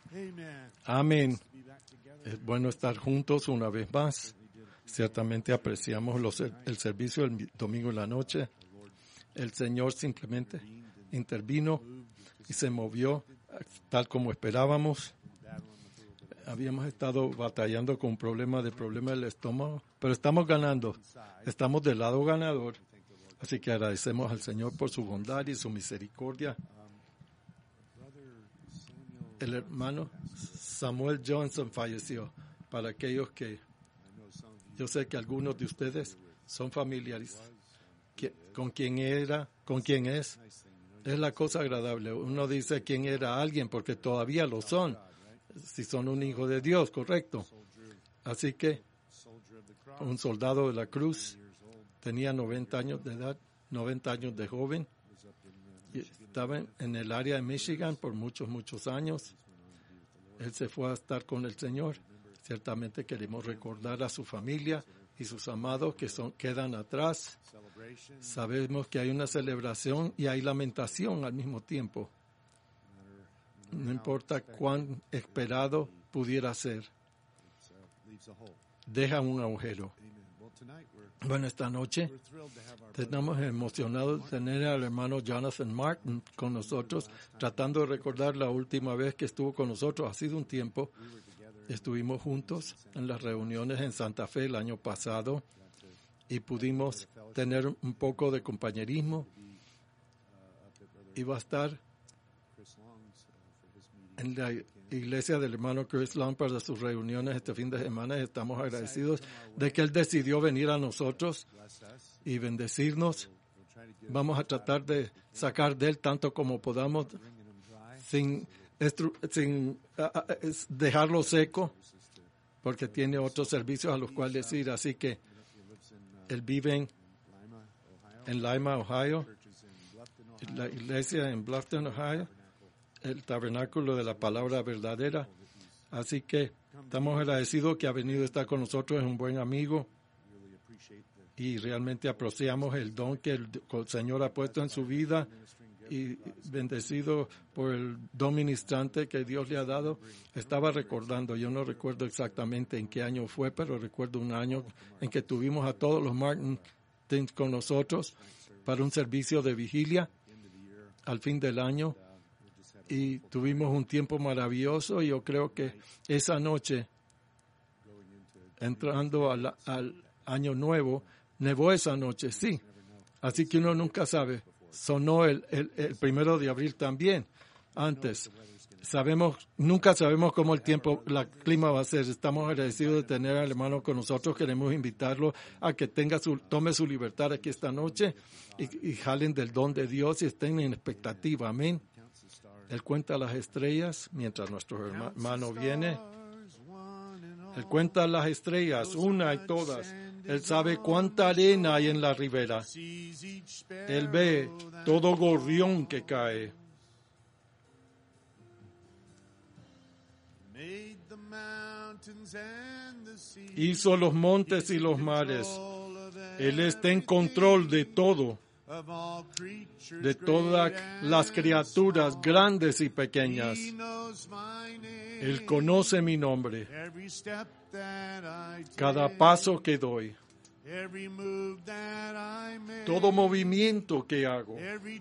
Amén. Es bueno estar juntos una vez más. Ciertamente apreciamos el servicio el domingo en la noche. El Señor simplemente intervino y se movió tal como esperábamos. Habíamos estado batallando con un problema del estómago, pero estamos ganando. Estamos del lado ganador. Así que agradecemos al Señor por su bondad y su misericordia. El hermano Samuel Johnson falleció. Para aquellos que yo sé que algunos de ustedes son familiares con quién era, con quién es. Es la cosa agradable. Uno dice quién era alguien porque todavía lo son. Si son un hijo de Dios, correcto. Así que un soldado de la cruz tenía 90 años de edad, 90 años de joven. Y estaba en el área de Michigan por muchos años. Él se fue a estar con el Señor. Ciertamente queremos recordar a su familia y sus amados que quedan atrás. Sabemos que hay una celebración y hay lamentación al mismo tiempo. No importa cuán esperado pudiera ser, deja un agujero. Bueno, esta noche estamos emocionados de tener al hermano Jonathan Martin con nosotros, tratando de recordar la última vez que estuvo con nosotros. Ha sido un tiempo. Estuvimos juntos en las reuniones en Santa Fe el año pasado y pudimos tener un poco de compañerismo. Iba a estar en la iglesia del hermano Chris Long para sus reuniones este fin de semana. Estamos agradecidos de que él decidió venir a nosotros y bendecirnos. Vamos a tratar de sacar de él tanto como podamos sin dejarlo seco, porque tiene otros servicios a los cuales ir. Así que él vive en Lima, Ohio, la iglesia en Bluffton, Ohio, el tabernáculo de la palabra verdadera. Así que estamos agradecidos que ha venido a estar con nosotros. Es un buen amigo y realmente apreciamos el don que el Señor ha puesto en su vida y bendecido por el don ministrante que Dios le ha dado. Estaba recordando, yo no recuerdo exactamente en qué año fue, pero recuerdo un año en que tuvimos a todos los Martin con nosotros para un servicio de vigilia al fin del año. Y tuvimos un tiempo maravilloso y yo creo que esa noche, entrando al año nuevo, nevó esa noche, sí. Así que uno nunca sabe. Sonó el 1 de abril también, antes. Nunca sabemos cómo el clima va a ser. Estamos agradecidos de tener al hermano con nosotros. Queremos invitarlo a que tome su libertad aquí esta noche y jalen del don de Dios y estén en expectativa. Amén. Él cuenta las estrellas mientras nuestro hermano viene. Él cuenta las estrellas, una y todas. Él sabe cuánta arena hay en la ribera. Él ve todo gorrión que cae. Hizo los montes y los mares. Él está en control de todo. De todas las criaturas grandes y pequeñas. Él conoce mi nombre. Cada paso que doy. Todo movimiento que hago.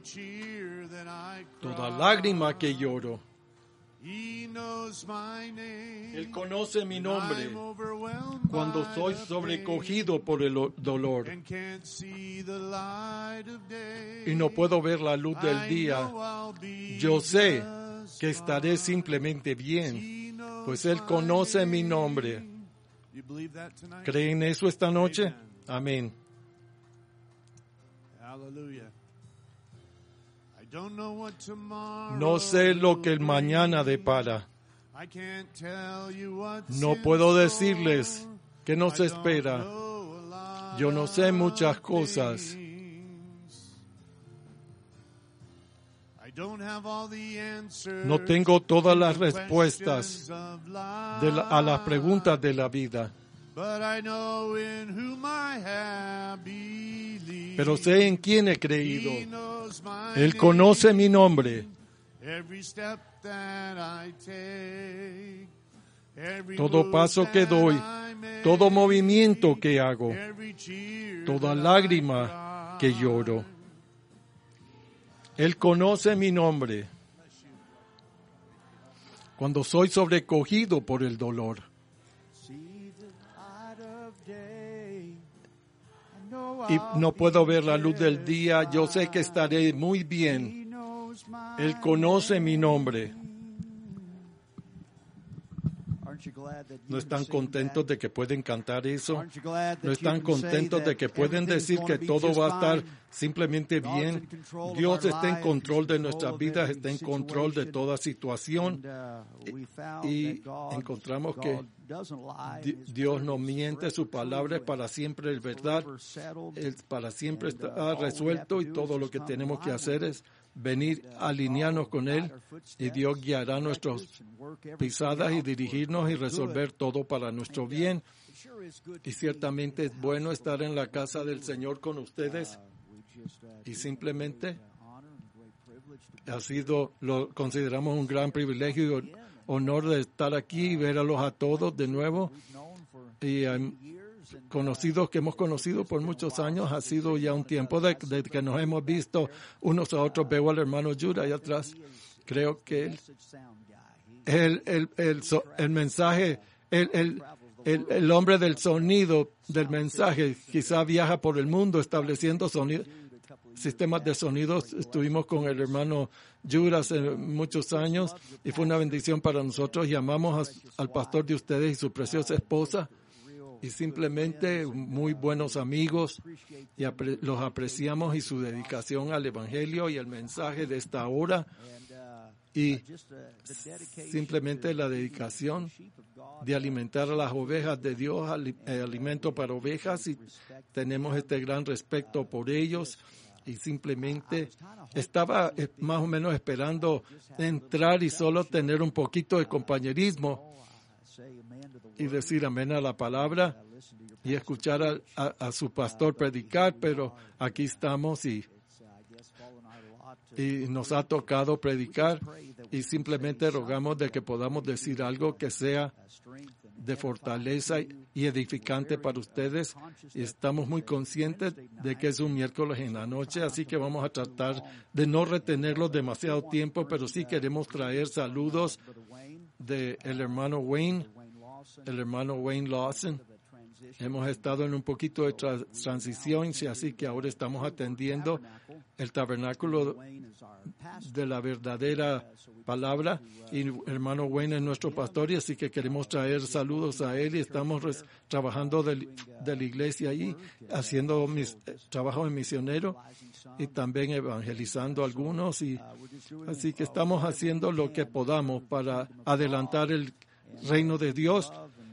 Toda lágrima que lloro. Él conoce mi nombre cuando soy sobrecogido por el dolor y no puedo ver la luz del día. Yo sé que estaré simplemente bien, pues Él conoce mi nombre. ¿Creen eso esta noche? Amén. No sé lo que el mañana depara. No puedo decirles qué nos espera. Yo no sé muchas cosas. No tengo todas las respuestas a las preguntas de la vida. Pero sé en quién he creído. Él conoce mi nombre. todo paso que doy, todo movimiento que hago, toda lágrima que lloro. Él conoce mi nombre. Cuando soy sobrecogido por el dolor. Y no puedo ver la luz del día, yo sé que estaré muy bien. Él conoce mi nombre. ¿No están contentos de que pueden cantar eso? ¿No están contentos de que pueden decir que todo va a estar simplemente bien? Dios está en control de nuestras vidas, está en control de toda situación. Y encontramos que Dios no miente, su palabra es para siempre es verdad, para siempre está resuelto, y todo lo que tenemos que hacer es venir a alinearnos con Él, y Dios guiará nuestras pisadas y dirigirnos y resolver todo para nuestro bien. Y ciertamente es bueno estar en la casa del Señor con ustedes, y simplemente lo consideramos un gran privilegio y honor de estar aquí y verlos a todos de nuevo. Y conocidos que hemos conocido por muchos años, ha sido ya un tiempo de que nos hemos visto unos a otros. Veo al hermano Judah allá atrás. Creo que el mensaje, el hombre del sonido del mensaje, quizá viaja por el mundo estableciendo sistemas de sonidos. Estuvimos con el hermano Judah hace muchos años y fue una bendición para nosotros. Llamamos al pastor de ustedes y su preciosa esposa, y simplemente muy buenos amigos, y los apreciamos, y su dedicación al Evangelio y el mensaje de esta hora, y simplemente la dedicación de alimentar a las ovejas de Dios, alimento para ovejas, y tenemos este gran respeto por ellos. Y simplemente estaba más o menos esperando entrar y solo tener un poquito de compañerismo y decir amén a la palabra y escuchar a su pastor predicar, pero aquí estamos y nos ha tocado predicar, y simplemente rogamos de que podamos decir algo que sea de fortaleza y edificante para ustedes. Y estamos muy conscientes de que es un miércoles en la noche, así que vamos a tratar de no retenerlos demasiado tiempo, pero sí queremos traer saludos del hermano Wayne, el hermano Wayne Lawson. Hemos estado en un poquito de transición, así que ahora estamos atendiendo el tabernáculo de la verdadera palabra, y el hermano Wayne es nuestro pastor, y así que queremos traer saludos a él, y estamos trabajando de la iglesia ahí, haciendo trabajo de misionero y también evangelizando a algunos, y así que estamos haciendo lo que podamos para adelantar el reino de Dios.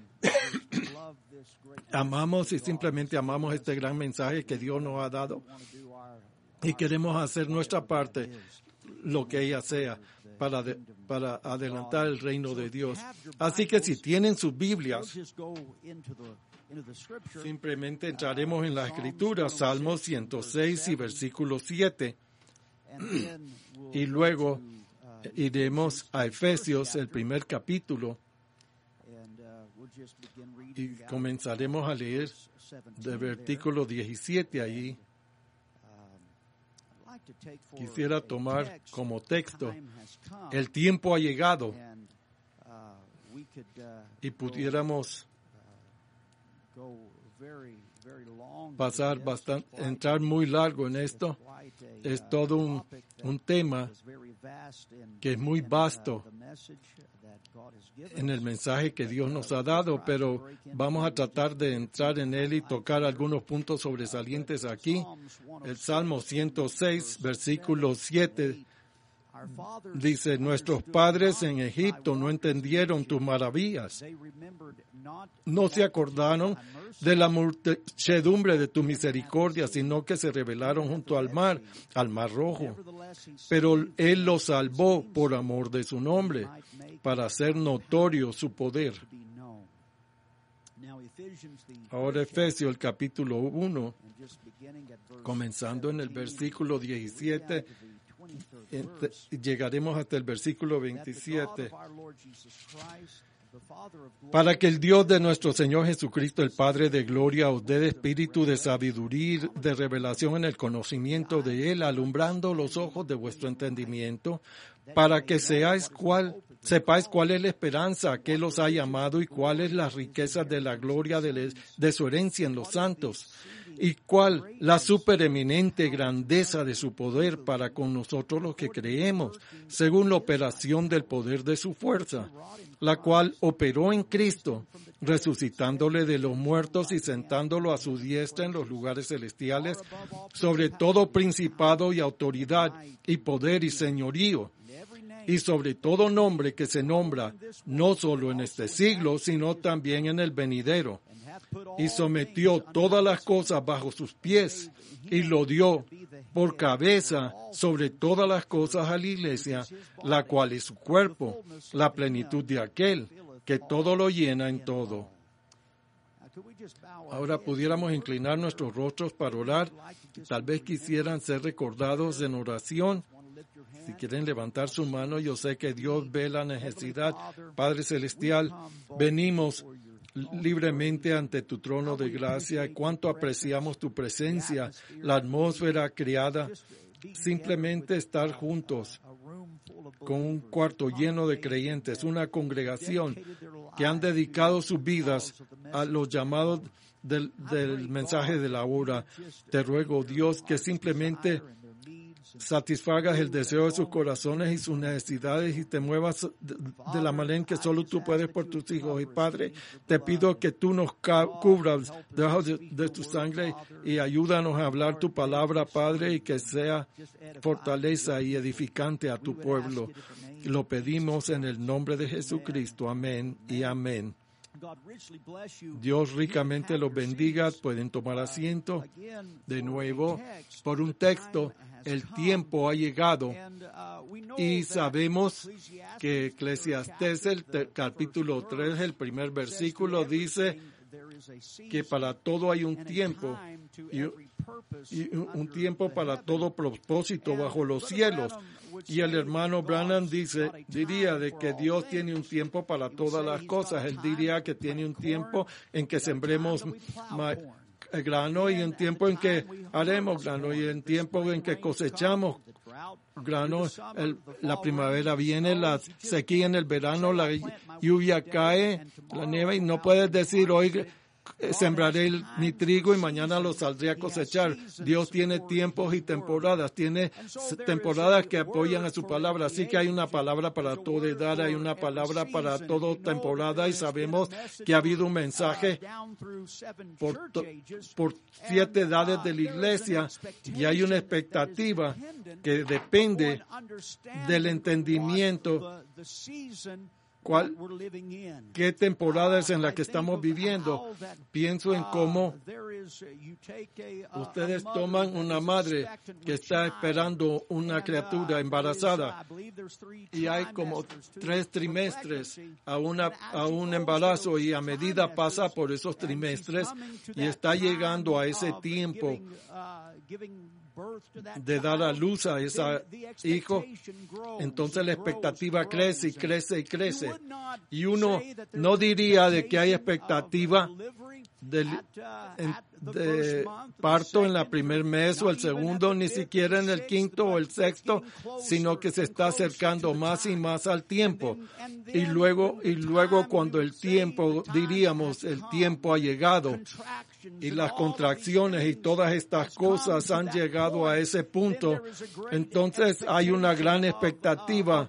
Amamos y simplemente amamos este gran mensaje que Dios nos ha dado, y queremos hacer nuestra parte, lo que ella sea, para adelantar el reino de Dios. Así que si tienen sus Biblias, simplemente entraremos en la Escritura, Salmo 106 y versículo 7, y luego iremos a Efesios, el primer capítulo, y comenzaremos a leer del versículo 17 allí. Quisiera tomar como texto: el tiempo ha llegado, y pudiéramos entrar muy largo en esto. Es todo un tema que es muy vasto en el mensaje que Dios nos ha dado, pero vamos a tratar de entrar en él y tocar algunos puntos sobresalientes aquí. El Salmo 106, versículo 7, dice: nuestros padres en Egipto no entendieron tus maravillas, no se acordaron de la muchedumbre de tu misericordia, sino que se rebelaron junto al mar Rojo. Pero Él los salvó por amor de su nombre, para hacer notorio su poder. Ahora Efesios, el capítulo 1, comenzando en el versículo 17, llegaremos hasta el versículo 27. para que el Dios de nuestro Señor Jesucristo, el Padre de gloria, os dé espíritu de sabiduría y de revelación en el conocimiento de Él, alumbrando los ojos de vuestro entendimiento, para que sepáis cuál es la esperanza que Él os ha llamado y cuáles las riquezas de la gloria de su herencia en los santos, y cuál la supereminente grandeza de su poder para con nosotros los que creemos, según la operación del poder de su fuerza, la cual operó en Cristo, resucitándole de los muertos y sentándolo a su diestra en los lugares celestiales, sobre todo principado y autoridad y poder y señorío, y sobre todo nombre que se nombra, no solo en este siglo, sino también en el venidero. Y sometió todas las cosas bajo sus pies, y lo dio por cabeza sobre todas las cosas a la iglesia, la cual es su cuerpo, la plenitud de aquel que todo lo llena en todo. Ahora pudiéramos inclinar nuestros rostros para orar. Tal vez quisieran ser recordados en oración. Si quieren levantar su mano, yo sé que Dios ve la necesidad. Padre Celestial, venimos libremente ante tu trono de gracia. Cuánto apreciamos tu presencia, la atmósfera creada, simplemente estar juntos con un cuarto lleno de creyentes, una congregación que han dedicado sus vidas a los llamados del mensaje de la hora. Te ruego, Dios, que simplemente satisfagas el deseo de sus corazones y sus necesidades y te muevas de la manera en que solo tú puedes por tus hijos. Y Padre, te pido que tú nos cubras debajo de tu sangre y ayúdanos a hablar tu palabra, Padre, y que sea fortaleza y edificante a tu pueblo. Lo pedimos en el nombre de Jesucristo. Amén y amén. Dios ricamente los bendiga. Pueden tomar asiento. De nuevo, por un texto, el tiempo ha llegado. Y sabemos que Eclesiastés, el capítulo 3, el primer versículo, dice que para todo hay un tiempo y un tiempo para todo propósito bajo los cielos. Y el hermano Branham diría de que Dios tiene un tiempo para todas las cosas. Él diría que tiene un tiempo en que sembremos grano y un tiempo en que haremos grano y un tiempo en que cosechamos grano. La primavera viene, la sequía en el verano, la lluvia cae, la nieve, y no puedes decir hoy sembraré mi trigo y mañana lo saldré a cosechar. Dios tiene tiempos y temporadas, tiene temporadas que apoyan a su palabra, así que hay una palabra para toda edad, hay una palabra para toda temporada, y sabemos que ha habido un mensaje por 7 edades de la iglesia, y hay una expectativa que depende del entendimiento ¿qué temporada es en la que estamos viviendo? Pienso en cómo ustedes toman una madre que está esperando una criatura embarazada y hay como 3 trimestres a un embarazo, y a medida pasa por esos trimestres y está llegando a ese tiempo de dar a luz a ese hijo, entonces la expectativa crece y crece y crece. Y uno no diría de que hay expectativa de parto en el primer mes o el segundo, ni siquiera en el quinto o el sexto, sino que se está acercando más y más al tiempo. Y luego cuando el tiempo, diríamos, el tiempo ha llegado, y las contracciones y todas estas cosas han llegado a ese punto, entonces hay una gran expectativa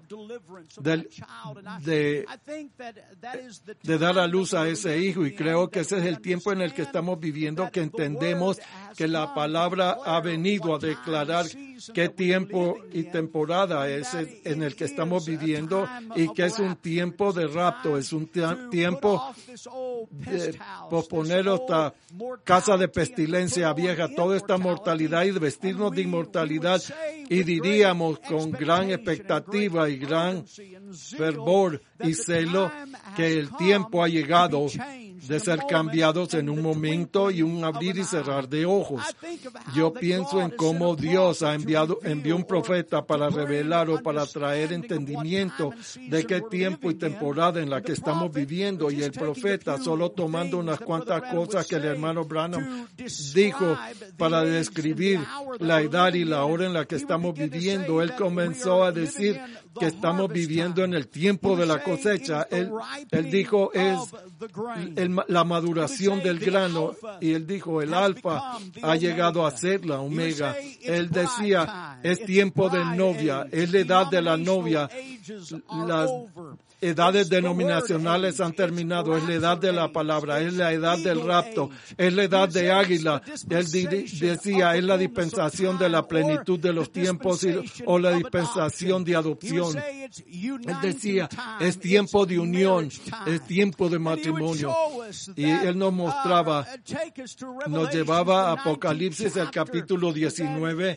de dar a luz a ese hijo, y creo que ese es el tiempo en el que estamos viviendo, que entendemos que la palabra ha venido a declarar qué tiempo y temporada es en el que estamos viviendo, y que es un tiempo de rapto, es un tiempo de posponer esta casa de pestilencia vieja, toda esta mortalidad, y de vestirnos de inmortalidad, y diríamos con gran expectativa y gran fervor y celo que el tiempo ha llegado de ser cambiados en un momento y un abrir y cerrar de ojos. Yo pienso en cómo Dios envió un profeta para revelar o para traer entendimiento de qué tiempo y temporada en la que estamos viviendo, y el profeta solo tomando unas cuantas cosas que el hermano Branham dijo para describir la edad y la hora en la que estamos viviendo. Él comenzó a decir que estamos viviendo en el tiempo de la cosecha. Él dijo es la maduración del grano, y él dijo el alfa ha llegado a ser la omega. Él decía es tiempo de novia, es la edad de la novia. Las edades denominacionales han terminado, es la edad de la palabra, es la edad del rapto, es la edad de águila. Él decía es la dispensación de la plenitud de los tiempos o la dispensación de adopción. Él decía es tiempo de unión, es tiempo de matrimonio. Y él nos mostraba, nos llevaba a Apocalipsis, el capítulo 19,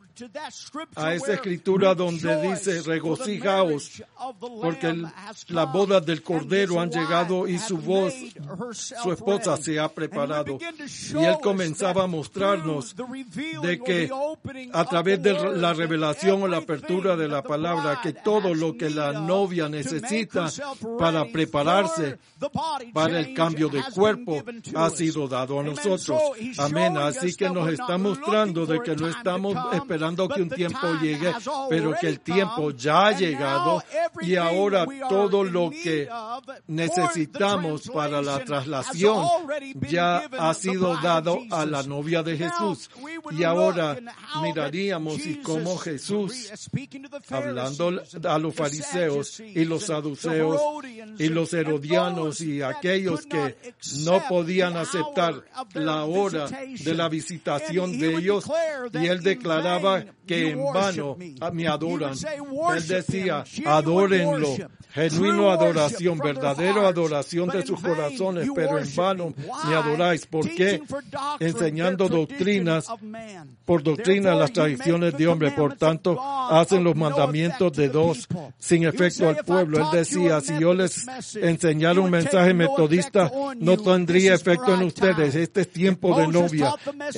a esa escritura donde dice regocijaos porque las bodas del Cordero han llegado y su esposa se ha preparado. Y él comenzaba a mostrarnos de que a través de la revelación o la apertura de la palabra, que todo lo que la novia necesita para prepararse para el cambio de cuerpo ha sido dado a nosotros. Amén. Así que nos está mostrando de que no estamos esperando que un tiempo llegue, pero que el tiempo ya ha llegado, y ahora todo lo que necesitamos para la traslación ya ha sido dado a la novia de Jesús. Y ahora miraríamos y cómo Jesús, hablando a los fariseos y los saduceos y los herodianos y aquellos que no podían aceptar la hora de la visitación de ellos, y él declaraba que en vano me adoran. Él decía, adórenlo. Genuino adoración, verdadera adoración de sus corazones, pero en vano me adoráis. ¿Por qué? Enseñando doctrinas, por doctrina las tradiciones de hombre. Por tanto, hacen los mandamientos de dos sin efecto al pueblo. Él decía, si yo les enseñara un mensaje metodista, no tendría efecto en ustedes. Este es tiempo de novia.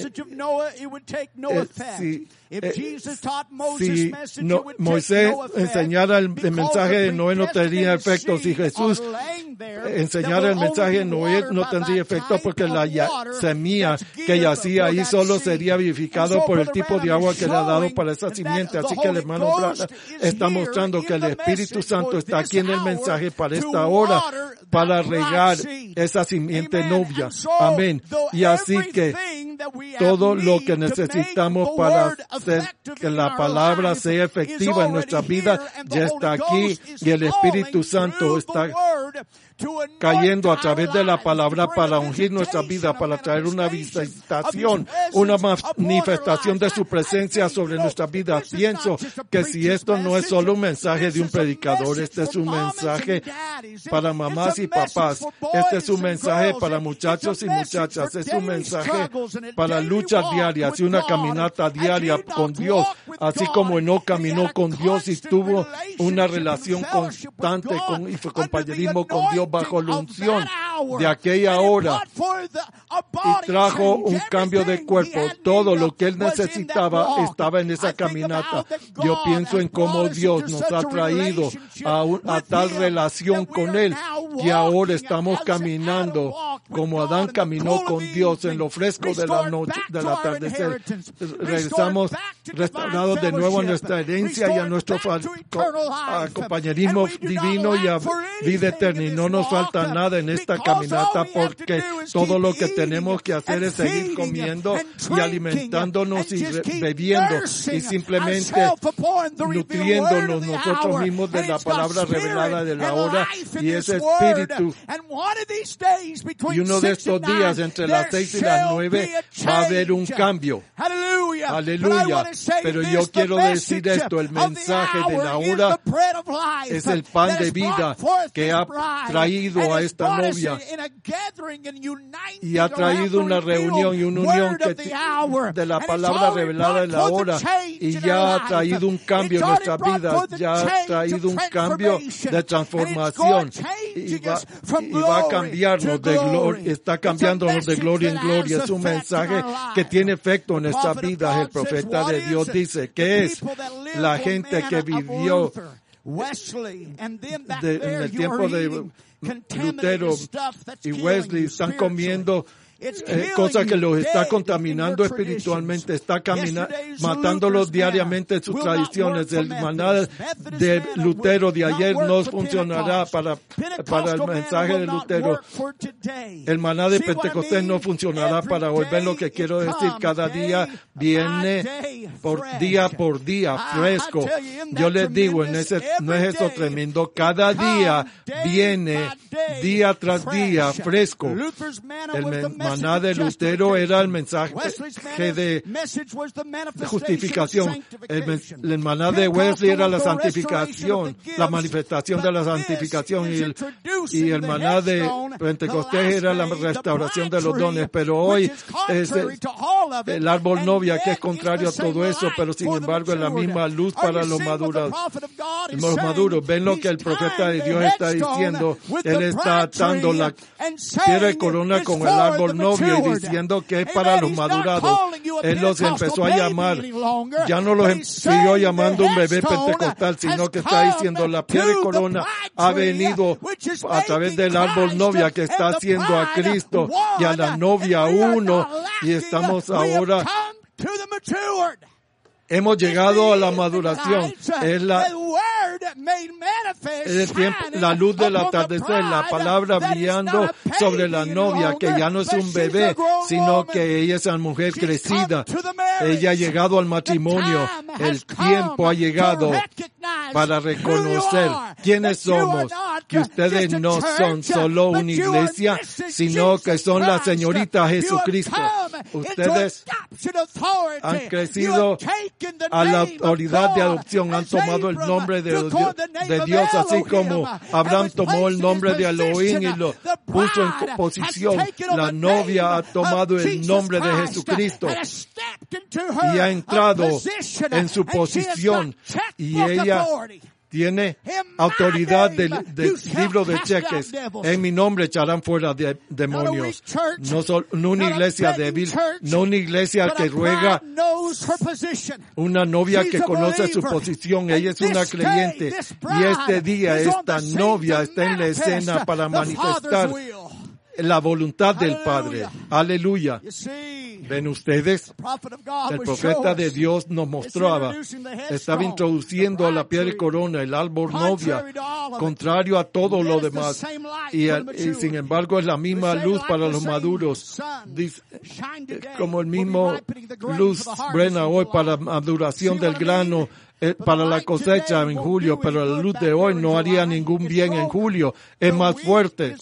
Si Moisés enseñara el mensaje de Noé, no tendría efecto. Si Jesús enseñara el mensaje de Noé, no tendría efecto, porque la semilla que yacía ahí solo sería vivificado por el tipo de agua que le ha dado para esa simiente. Así que el hermano Branham está mostrando que el Espíritu Santo está aquí en el mensaje para esta hora, para regar esa simiente novia. Amén. Y así que todo lo que necesitamos para hacer que la palabra sea efectiva en nuestras vidas ya está aquí, y el Espíritu Santo está cayendo a través de la palabra para ungir nuestra vida, para traer una visitación, una manifestación de su presencia sobre nuestras vidas. Pienso que si esto no es solo un mensaje de un predicador, este es un mensaje para mamás y papás, este es un mensaje para muchachos y muchachas, es un mensaje para luchas diarias y una caminata diaria con Dios, así como Enoc caminó con Dios y tuvo una relación constante y compañerismo con Dios bajo la unción de aquella hora, y trajo un cambio de cuerpo. Todo lo que él necesitaba estaba en esa caminata. Yo pienso en cómo Dios nos ha traído a tal relación con él, que ahora estamos caminando como Adán caminó con Dios en lo fresco de la noche, del atardecer. Regresamos restaurados de nuevo a nuestra herencia y a nuestro compañerismo divino y a vida eterna. Y no nos falta nada en esta caminata, porque todo lo que tenemos que hacer es seguir comiendo y alimentándonos y bebiendo y simplemente nutriéndonos nosotros mismos de la palabra revelada de la hora y ese espíritu. Y uno de estos días, entre las 6 y las 9, va a haber un cambio. Aleluya. Pero yo quiero decir esto, el mensaje de la hora es el pan de vida que ha traído a esta novia y ha traído una reunión y una unión de la palabra revelada de la hora, y ya ha traído un cambio en nuestras vidas, ya ha traído un cambio de transformación, y va a cambiarnos de gloria, está cambiándonos de gloria en gloria. Es un mensaje que tiene efecto en nuestras vidas. El profeta de Dios dice que es la gente que vivió en el tiempo de Lutero y Wesley, están comiendo cosa que los está contaminando espiritualmente, está matándolos diariamente en sus tradiciones. El maná de Lutero de ayer no funcionará para el mensaje de Lutero. El maná de Pentecostés no funcionará para hoy. ¿Ven lo que quiero decir? Cada día viene por día fresco. Yo les digo, no es eso tremendo. Cada día viene día tras día fresco. El maná de Lutero era el mensaje de justificación. El maná de Wesley era la santificación, la manifestación de la santificación, y el maná de Pentecostés era la restauración de los dones. Pero hoy es el árbol novia, que es contrario a todo eso, pero sin embargo es la misma luz para los maduros. Ven lo que el profeta de Dios está diciendo. Él está atando la piedra de corona con el árbol novio y diciendo que es para los madurados. Él los empezó a llamar. Ya no los siguió llamando un bebé pentecostal, sino que está diciendo la piedra de corona ha venido a través del árbol novia, que está haciendo a Cristo y a la novia uno, y estamos ahora. Hemos llegado a la maduración. Es el tiempo, la luz del atardecer, la palabra brillando sobre la novia, que ya no es un bebé, sino que ella es una mujer crecida. Ella ha llegado al matrimonio. El tiempo ha llegado para reconocer quiénes somos, que ustedes no son solo una iglesia, sino que son la señorita Jesucristo. Ustedes han crecido a la autoridad de adopción, han tomado el nombre de Dios, así como Abraham tomó el nombre de Elohim y lo puso en posición. La novia ha tomado el nombre de Jesucristo y ha entrado en su posición, y ella tiene autoridad del libro de cheques. En mi nombre echarán fuera demonios. No una iglesia débil, no una iglesia que ruega, una novia que conoce su posición. Ella es una creyente, y este día esta novia está en la escena para manifestar la voluntad del Padre. Aleluya. ¿Ven ustedes? El profeta de Dios nos mostraba, estaba introduciendo a la piedra de corona, el árbol novia, contrario a todo lo demás. Y sin embargo es la misma luz para los maduros. Como el mismo luz brena hoy para la maduración del grano, para la cosecha en julio, pero la luz de hoy no haría ningún bien en julio. Es más fuerte.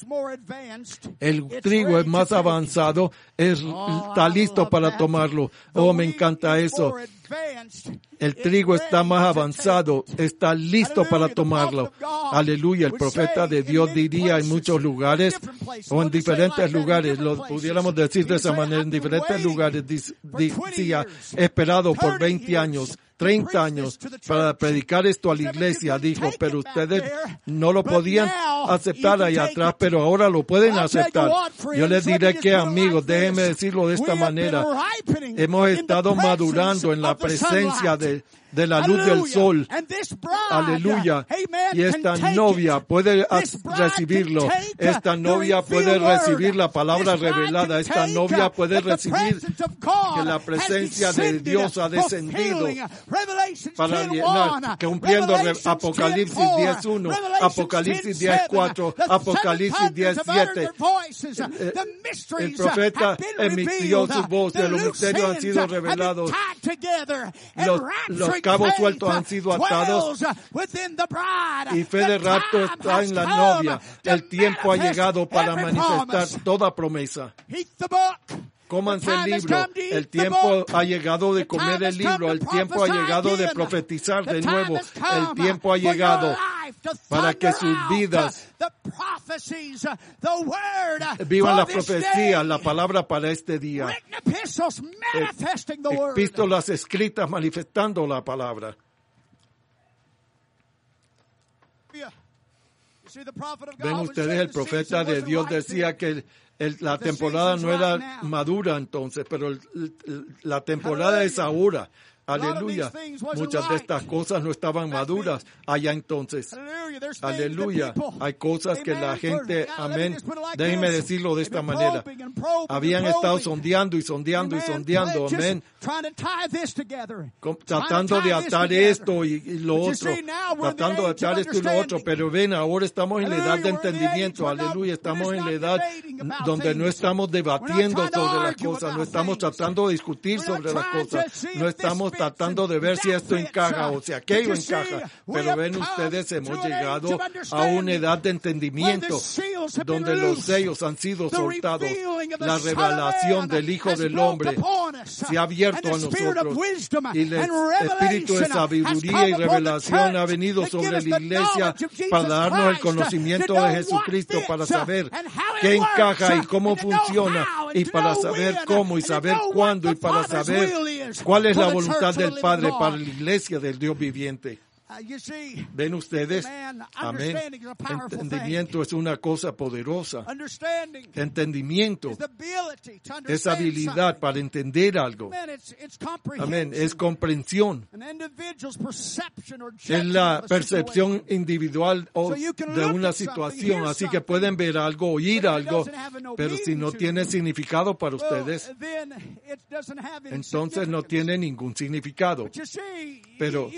El trigo es más avanzado, está listo para tomarlo. Oh, me encanta eso. El trigo está más avanzado, está listo para tomarlo. Aleluya. El profeta de Dios diría en muchos lugares, o en diferentes lugares, lo pudiéramos decir de esa manera, en diferentes lugares, decía, esperado por 20 años, 30 años para predicar esto a la iglesia, dijo, pero ustedes no lo podían aceptar allá atrás, pero ahora lo pueden aceptar. Yo les diré que, amigos, déjenme decirlo de esta manera, hemos estado madurando en la presencia de la luz del sol. Aleluya. Y esta novia puede recibirlo. Esta novia puede recibir la palabra revelada. Esta novia puede recibir que la presencia de Dios ha descendido para llenar, cumpliendo Apocalipsis 10:1, Apocalipsis 10:4, Apocalipsis 10:7. El profeta emitió su voz, y los misterios han sido revelados. Los cabos sueltos han sido atados, y fe de rapto está en la novia. El tiempo ha llegado para manifestar toda promesa. Cómanse el libro. El tiempo ha llegado de comer el libro. El tiempo ha llegado de profetizar de nuevo. El tiempo ha llegado para que sus vidas vivan la profecía, la palabra para este día. Epístolas escritas manifestando la palabra. Ven ustedes, el profeta de Dios decía que la temporada no era madura entonces, pero la temporada es ahora. Aleluya. Muchas de estas cosas no estaban maduras allá entonces. Aleluya. Hay cosas que la gente, amén. Déjenme decirlo de esta manera. Habían estado sondeando y sondeando y sondeando, amén. Tratando de atar esto y lo otro. Tratando de atar esto y lo otro. Pero ven, ahora estamos en la edad de entendimiento. Aleluya. Estamos en la edad donde no estamos debatiendo sobre las cosas. No estamos tratando de discutir sobre las cosas. No estamos tratando de ver si esto encaja o si aquello encaja. Pero ven ustedes, hemos llegado a una edad de entendimiento donde los sellos han sido soltados. La revelación del Hijo del Hombre se ha abierto a nosotros y el espíritu de sabiduría y revelación ha venido sobre la iglesia para darnos el conocimiento de Jesucristo, para saber qué encaja y cómo funciona, y para saber cómo y saber cuándo, y para saber cuál es la voluntad del Padre para la iglesia del Dios viviente. Ven ustedes, amén. Entendimiento es una cosa poderosa. Entendimiento es habilidad para entender algo. Amén. Es comprensión. Es la percepción individual de una situación. Así que pueden ver algo, oír algo, pero si no tiene significado para ustedes, entonces no tiene ningún significado. Pero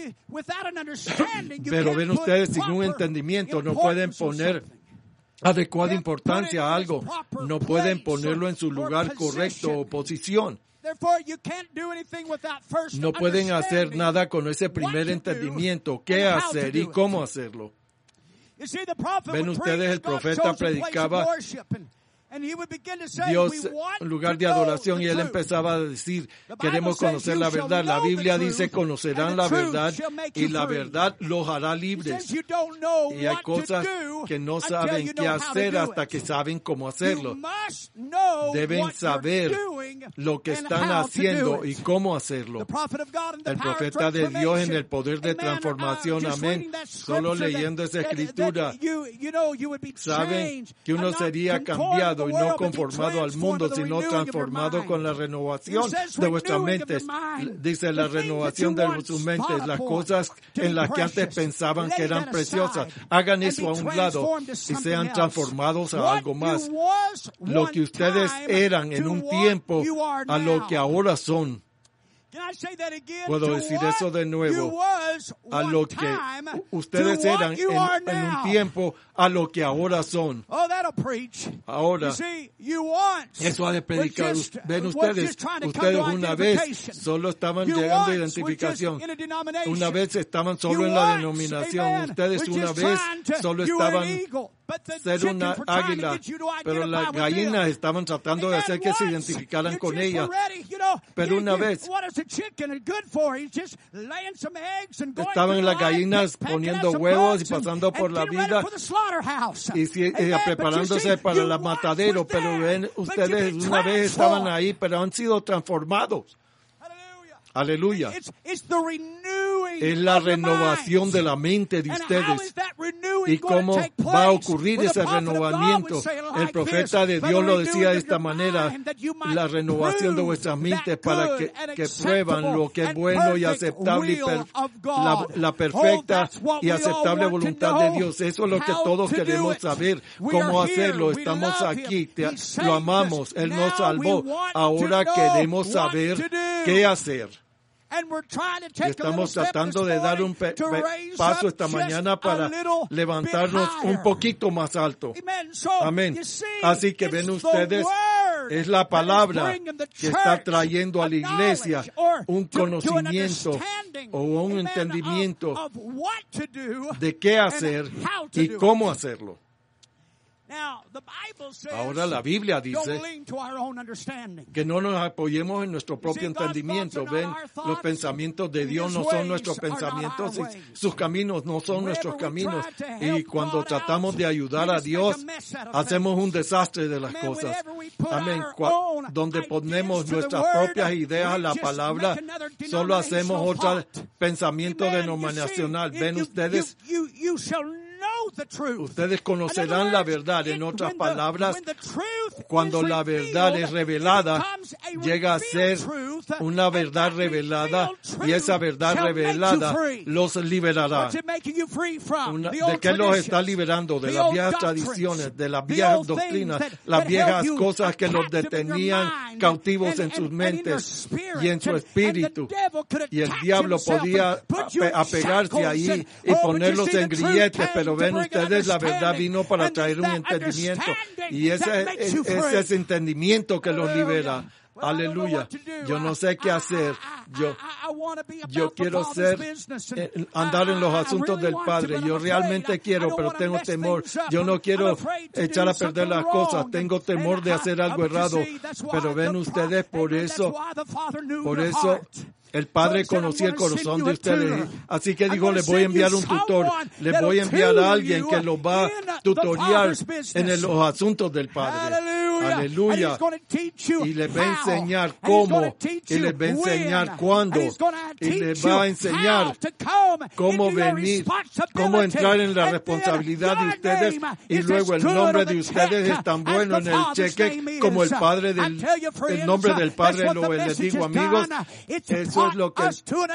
ven ustedes, sin un entendimiento no pueden poner adecuada importancia a algo, no pueden ponerlo en su lugar correcto o posición. No pueden hacer nada con ese primer entendimiento, qué hacer y cómo hacerlo. Ven ustedes, el profeta predicaba Dios, un lugar de adoración, y él empezaba a decir, queremos conocer la verdad. La Biblia dice, conocerán la verdad y la verdad los hará libres. Y hay cosas que no saben qué hacer hasta que saben cómo hacerlo. Deben saber lo que están haciendo y cómo hacerlo. El profeta de Dios en el poder de transformación, amén. Solo leyendo esa escritura, saben que uno sería cambiado y no conformado al mundo, sino transformado con la renovación de vuestras mentes. Dice la renovación de sus mentes, las cosas en las que antes pensaban que eran preciosas. Hagan eso a un lado y sean transformados a algo más. Lo que ustedes eran en un tiempo a lo que ahora son. Puedo decir eso de nuevo, a lo que ustedes eran en un tiempo, a lo que ahora son. Ahora, eso ha de predicar. Ven ustedes una vez solo estaban llegando a identificación. Una vez estaban solo en la denominación. Ustedes una vez solo estaban ser una águila, pero las gallinas estaban tratando de hacer que se identificaran con ella. Pero una vez estaban las gallinas poniendo huevos y pasando por la vida y preparándose para el matadero, pero ven ustedes, una vez estaban ahí, pero han sido transformados. Aleluya. Es la renovación de la mente de ustedes. ¿Y cómo va a ocurrir ese renovamiento? El profeta de Dios lo decía de esta manera, la renovación de vuestras mentes para que prueban lo que es bueno y aceptable y la perfecta y aceptable voluntad de Dios. Eso es lo que todos queremos saber, cómo hacerlo. Estamos aquí, lo amamos, Él nos salvó. Ahora queremos saber qué hacer. Y estamos tratando de dar un paso esta mañana para levantarnos un poquito más alto. Amén. Así que ven ustedes, es la palabra que está trayendo a la iglesia un conocimiento o un entendimiento de qué hacer y cómo hacerlo. Ahora la Biblia dice que no nos apoyemos en nuestro propio entendimiento. Ven, los pensamientos de Dios no son nuestros pensamientos y sus caminos no son nuestros caminos. Y cuando tratamos de ayudar a Dios, hacemos un desastre de las cosas. Amén. Donde ponemos nuestras propias ideas a la palabra, solo hacemos otro pensamiento denominacional. Ven ustedes, Ustedes conocerán la verdad. En otras palabras, cuando la verdad es revelada, llega a ser una verdad revelada, y esa verdad revelada los liberará. ¿De qué los está liberando? De las viejas tradiciones, de las viejas doctrinas, las viejas cosas que los detenían cautivos en sus mentes y en su espíritu. Y el diablo podía apegarse ahí y ponerlos en grilletes, pero ven ustedes, la verdad vino para traer un entendimiento, y ese es ese entendimiento que los libera. Aleluya. Yo no sé qué hacer. Yo quiero andar en los asuntos del Padre. Yo realmente quiero, pero tengo temor. Yo no quiero echar a perder las cosas. Tengo temor de hacer algo errado. Pero ven ustedes, por eso el Padre conocía el corazón de ustedes. Así que dijo, les voy a enviar un tutor. Les voy a enviar a alguien que los va a tutoriar en los asuntos del Padre. Aleluya. Y les va a enseñar cómo. Y les va a enseñar cuándo. Y les va a enseñar cómo venir, cómo entrar en la responsabilidad de ustedes. Y luego el nombre de ustedes es tan bueno en el cheque como el nombre del Padre les digo, amigos. Eso es lo que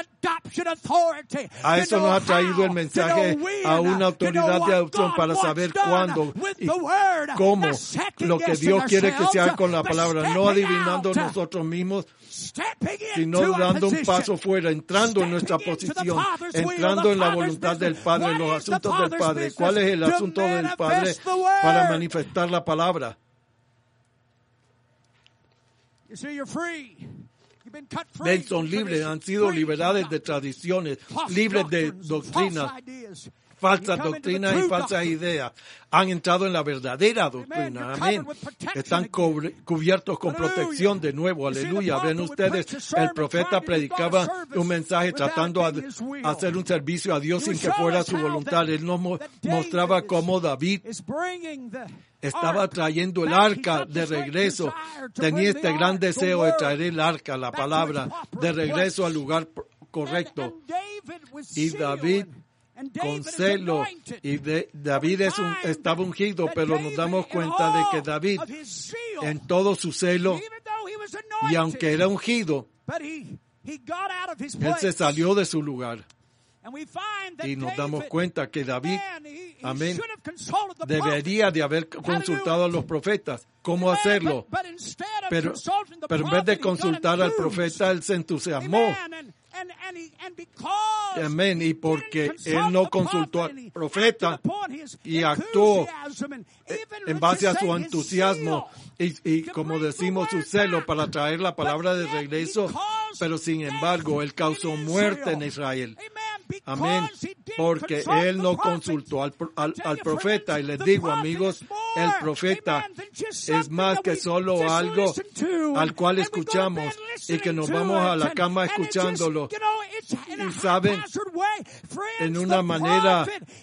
a eso nos ha traído el mensaje, a una autoridad de adopción, para saber cuándo y cómo lo que Dios quiere que se haga con la palabra, no adivinando nosotros mismos, sino dando un paso fuera, entrando en nuestra posición, entrando en la voluntad del Padre, en los asuntos del Padre. ¿Cuál es el asunto del Padre? Para manifestar la palabra. Ven, son libres, han sido liberados de tradiciones, libres de doctrinas, falsas doctrinas y falsas ideas. Han entrado en la verdadera doctrina. Amén. Están cubiertos con protección de nuevo. Aleluya. Ven ustedes, el profeta predicaba un mensaje tratando de hacer un servicio a Dios sin que fuera su voluntad. Él nos mostraba cómo David estaba trayendo el arca de regreso. Tenía este gran deseo de traer el arca, la palabra, de regreso al lugar correcto. Y David, con celo, y David estaba ungido, pero nos damos cuenta de que David, en todo su celo, y aunque era ungido, él se salió de su lugar. Y nos damos cuenta que David, amén, debería de haber consultado a los profetas. ¿Cómo hacerlo? Pero en vez de consultar al profeta, él se entusiasmó. Amén. Y porque él no consultó al profeta y actuó en base a su entusiasmo y como decimos, su celo para traer la palabra de regreso, pero sin embargo, él causó muerte en Israel. Amén. Porque él no consultó al profeta. Y les digo, amigos, el profeta es más que solo algo al cual escuchamos y que nos vamos a la cama escuchándolo. Y saben, en una manera,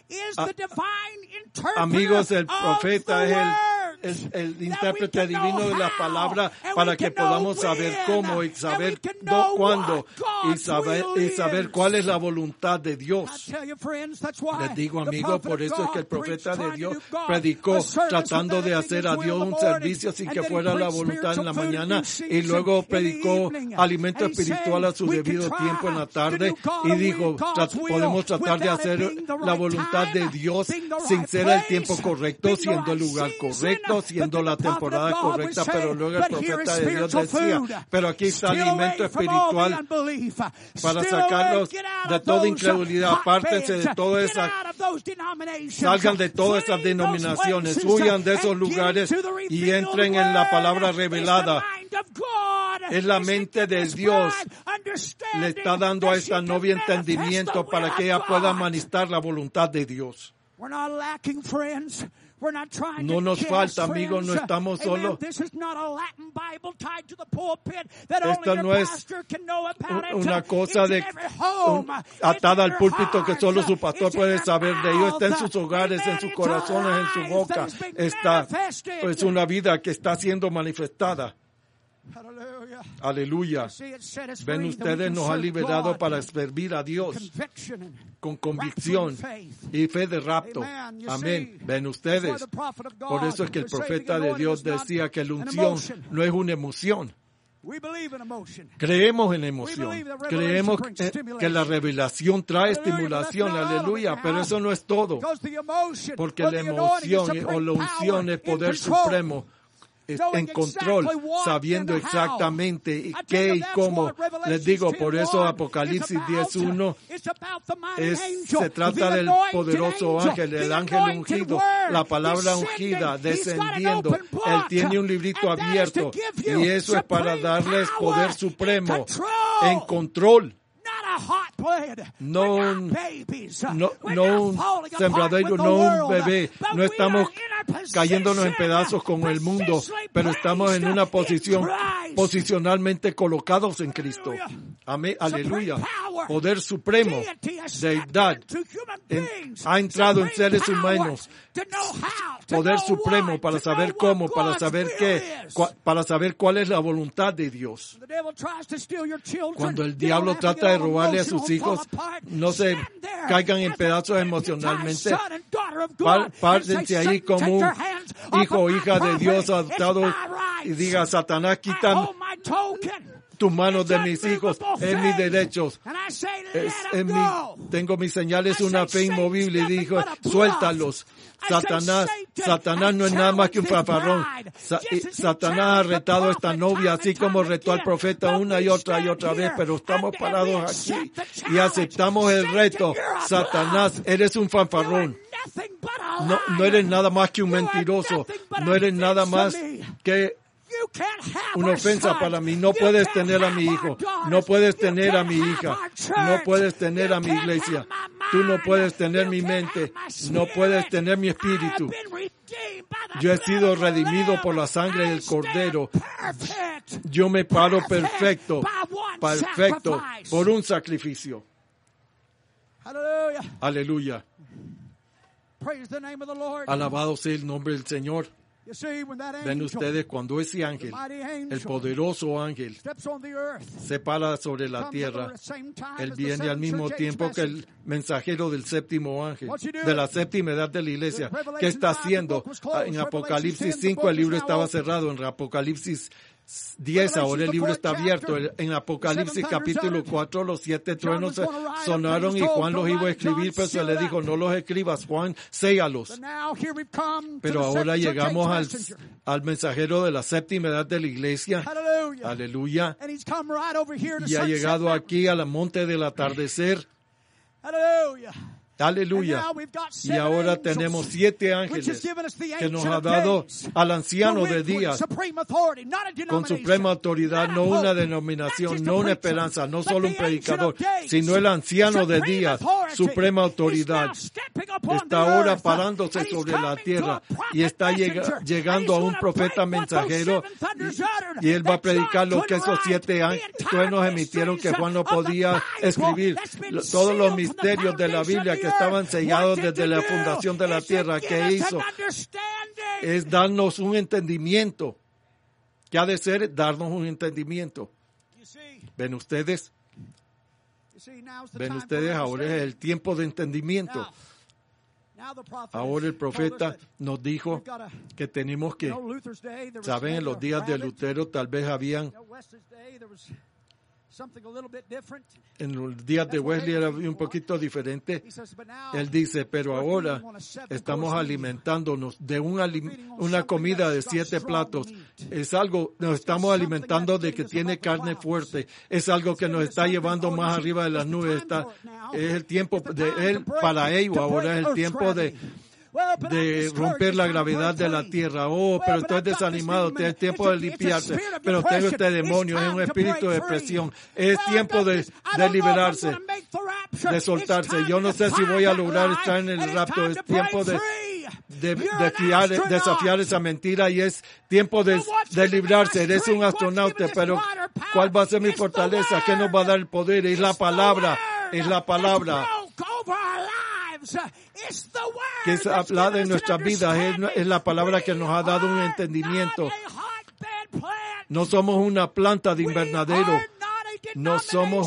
amigos, el profeta es el intérprete divino de la palabra para que podamos saber cómo y saber cuándo y saber cuál es la voluntad de Dios. Les digo, amigos, por eso es que el profeta de Dios predicó tratando de hacer a Dios un servicio sin que fuera la voluntad en la mañana, y luego predicó alimento espiritual a su debido tiempo en la tarde, y dijo, podemos tratar de hacer la voluntad de Dios sin ser el tiempo correcto, siendo el lugar correcto, siendo la temporada correcta, pero luego el profeta de Dios decía, pero aquí está alimento espiritual para sacarlos de toda incredulidad, apártense de todas esas, salgan de todas esas denominaciones, huyan de esos lugares y entren en la palabra revelada. Es la mente de Dios, le está dando a esta novia entendimiento para que ella pueda manifestar la voluntad de Dios. No nos falta, amigos, no estamos solos. Esta no es una cosa atada al púlpito que solo su pastor puede saber de ello. Está en sus hogares, en sus corazones, en su boca. Es una vida que está siendo manifestada. Aleluya. Ven, ustedes nos han liberado para servir a Dios con convicción y fe de rapto. Amén. Ven ustedes. Por eso es que el profeta de Dios decía que la unción no es una emoción. Creemos en la emoción. Creemos que la revelación trae estimulación. Aleluya. Pero eso no es todo. Porque la emoción o la unción es poder supremo. En control, sabiendo exactamente qué y cómo. Les digo, por eso Apocalipsis 10:1 se trata del poderoso ángel, el ángel ungido, la palabra ungida, descendiendo. Él tiene un librito abierto y eso es para darles poder supremo en control. No un sembradero, no un bebé. No estamos cayéndonos en pedazos con el mundo, pero estamos en una posición posicionalmente colocados en Cristo. Amén, aleluya. Poder supremo, deidad, ha entrado en seres humanos. Poder supremo para saber cómo, para saber qué, para saber cuál es la voluntad de Dios. Cuando el diablo trata de robarle a sus hijos, no se caigan en pedazos emocionalmente. Pártense ahí como un hijo o hija de Dios adoptado y diga: Satanás, quita tus manos de mis hijos, es mis derechos. Tengo mis señales, una fe inmovible, y dijo: suéltalos. Satanás no es nada más que un fanfarrón. Satanás ha retado a esta novia, así como retó al profeta una y otra vez, pero estamos parados aquí y aceptamos el reto. Satanás, eres un fanfarrón. No eres nada más que un mentiroso. No eres nada más que una ofensa para mí. No puedes tener a mi hijo, no puedes tener a mi hija, no puedes tener a mi iglesia. Tú no puedes tener mi mente, no puedes tener mi espíritu. Yo he sido redimido por la sangre del Cordero. Yo me paro perfecto por un sacrificio. Aleluya. Alabado sea el nombre del Señor. Ven ustedes, cuando ese ángel, el poderoso ángel, se para sobre la tierra, él viene al mismo tiempo que el mensajero del séptimo ángel, de la séptima edad de la iglesia. ¿Qué está haciendo? En Apocalipsis 5 el libro estaba cerrado, en Apocalipsis 10 ahora el libro está abierto. En Apocalipsis capítulo 4 los 7 truenos sonaron y Juan los iba a escribir, pero se le dijo: no los escribas, Juan, séllalos. Pero ahora llegamos al mensajero de la séptima edad de la iglesia. Aleluya. Y ha llegado aquí al monte del atardecer. Aleluya. Y ahora tenemos 7 ángeles que nos ha dado al anciano de días con suprema autoridad, no una denominación, no una esperanza, no solo un predicador, sino el anciano de días, suprema autoridad. Está ahora parándose sobre la tierra y está llegando a un profeta mensajero y él va a predicar lo que esos 7 truenos emitieron que Juan no podía escribir. Todos los misterios de la Biblia que estaban sellados desde la fundación de la tierra. ¿Qué hizo? Es darnos un entendimiento. ¿Qué ha de ser? Darnos un entendimiento. ¿Ven ustedes? Ahora es el tiempo de entendimiento. Ahora el profeta nos dijo que tenemos que, ¿saben? En los días de Lutero tal vez habían, en los días de Wesley era un poquito diferente. Él dice, pero ahora estamos alimentándonos de una comida de 7 platos. Es algo, nos estamos alimentando de que tiene carne fuerte. Es algo que nos está llevando más arriba de las nubes. Es el tiempo de él para ello. Ahora es el tiempo de romper la gravedad de la tierra. Oh, pero estoy desanimado, es tiempo de limpiarse, pero tengo este demonio, es un espíritu de presión. Es tiempo de liberarse, de soltarse. Yo no sé si voy a lograr estar en el rapto. Es tiempo de desafiar esa mentira y es tiempo de librarse. Eres un astronauta, pero ¿cuál va a ser mi fortaleza? ¿Qué nos va a dar el poder? Es la palabra, es la palabra. Que es hablar de nuestras vidas, es la palabra que nos ha dado un entendimiento. No somos una planta de invernadero. No somos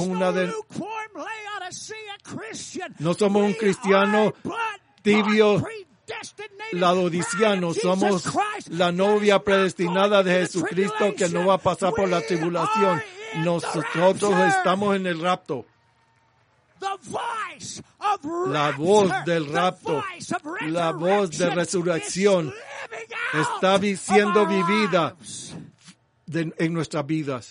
no somos un cristiano tibio laodiciano. Somos la novia predestinada de Jesucristo que no va a pasar por la tribulación. Nosotros estamos en el rapto. La voz del rapto, la voz de resurrección está siendo vivida en nuestras vidas.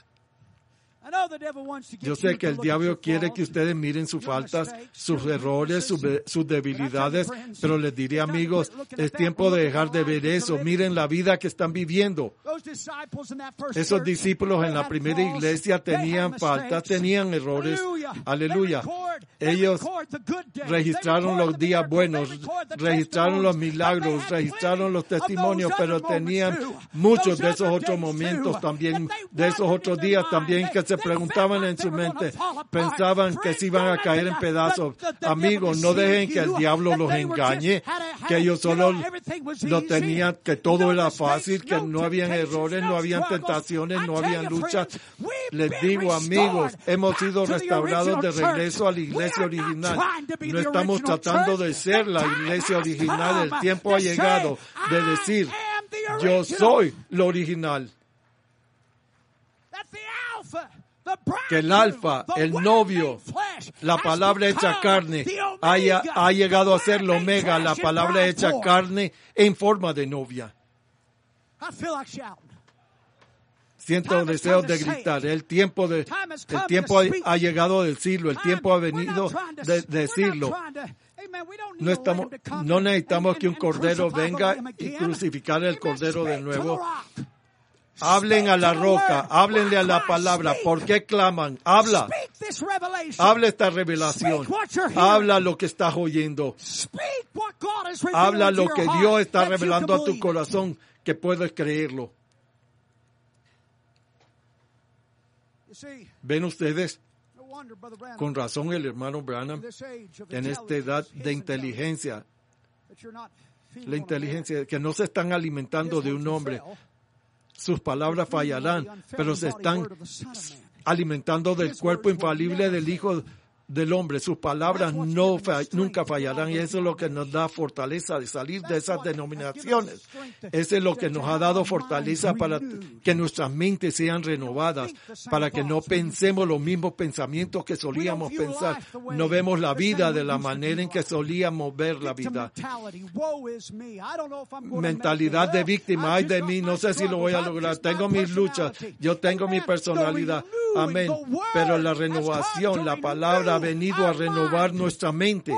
Yo sé que el diablo quiere que ustedes miren sus faltas, sus errores, sus debilidades, pero les diré, amigos, es tiempo de dejar de ver eso. Miren la vida que están viviendo. Esos discípulos en la primera iglesia tenían faltas, tenían errores. Aleluya. Ellos registraron los días buenos, registraron los milagros, registraron los testimonios, pero tenían muchos de esos otros momentos también, de esos otros días también que se preguntaban en su mente, pensaban que se iban a caer en pedazos. Amigos, no dejen que el diablo los engañe, que ellos solo lo tenían, que todo era fácil, que no habían errores, no habían tentaciones, no habían luchas. Les digo, amigos, hemos sido restaurados de regreso a la iglesia original. No estamos tratando de ser la iglesia original. El tiempo ha llegado de decir, yo soy lo original. Que el alfa, el novio, la palabra hecha carne, ha llegado a ser el omega, la palabra hecha carne en forma de novia. Siento deseos de gritar. El tiempo ha llegado de decirlo. El tiempo ha venido de decirlo. No necesitamos que un cordero venga y crucificar el cordero de nuevo. Hablen a la roca, háblenle a la palabra. ¿Por qué claman? Habla. Habla esta revelación. Habla lo que estás oyendo. Habla lo que Dios está revelando a tu corazón, que puedes creerlo. ¿Ven ustedes? Con razón el hermano Branham, en esta edad de inteligencia, la inteligencia, que no se están alimentando de un hombre. Sus palabras fallarán, pero se están alimentando del cuerpo infalible del Hijo del Hombre. Sus palabras nunca fallarán, y eso es lo que nos da fortaleza de salir de esas denominaciones. Eso es lo que nos ha dado fortaleza para que nuestras mentes sean renovadas, para que no pensemos los mismos pensamientos que solíamos pensar. No vemos la vida de la manera en que solíamos ver la vida. Mentalidad de víctima, ay de mí, no sé si lo voy a lograr. Tengo mis luchas, yo tengo mi personalidad. Amén. Pero la renovación, la palabra ha venido a renovar nuestra mente.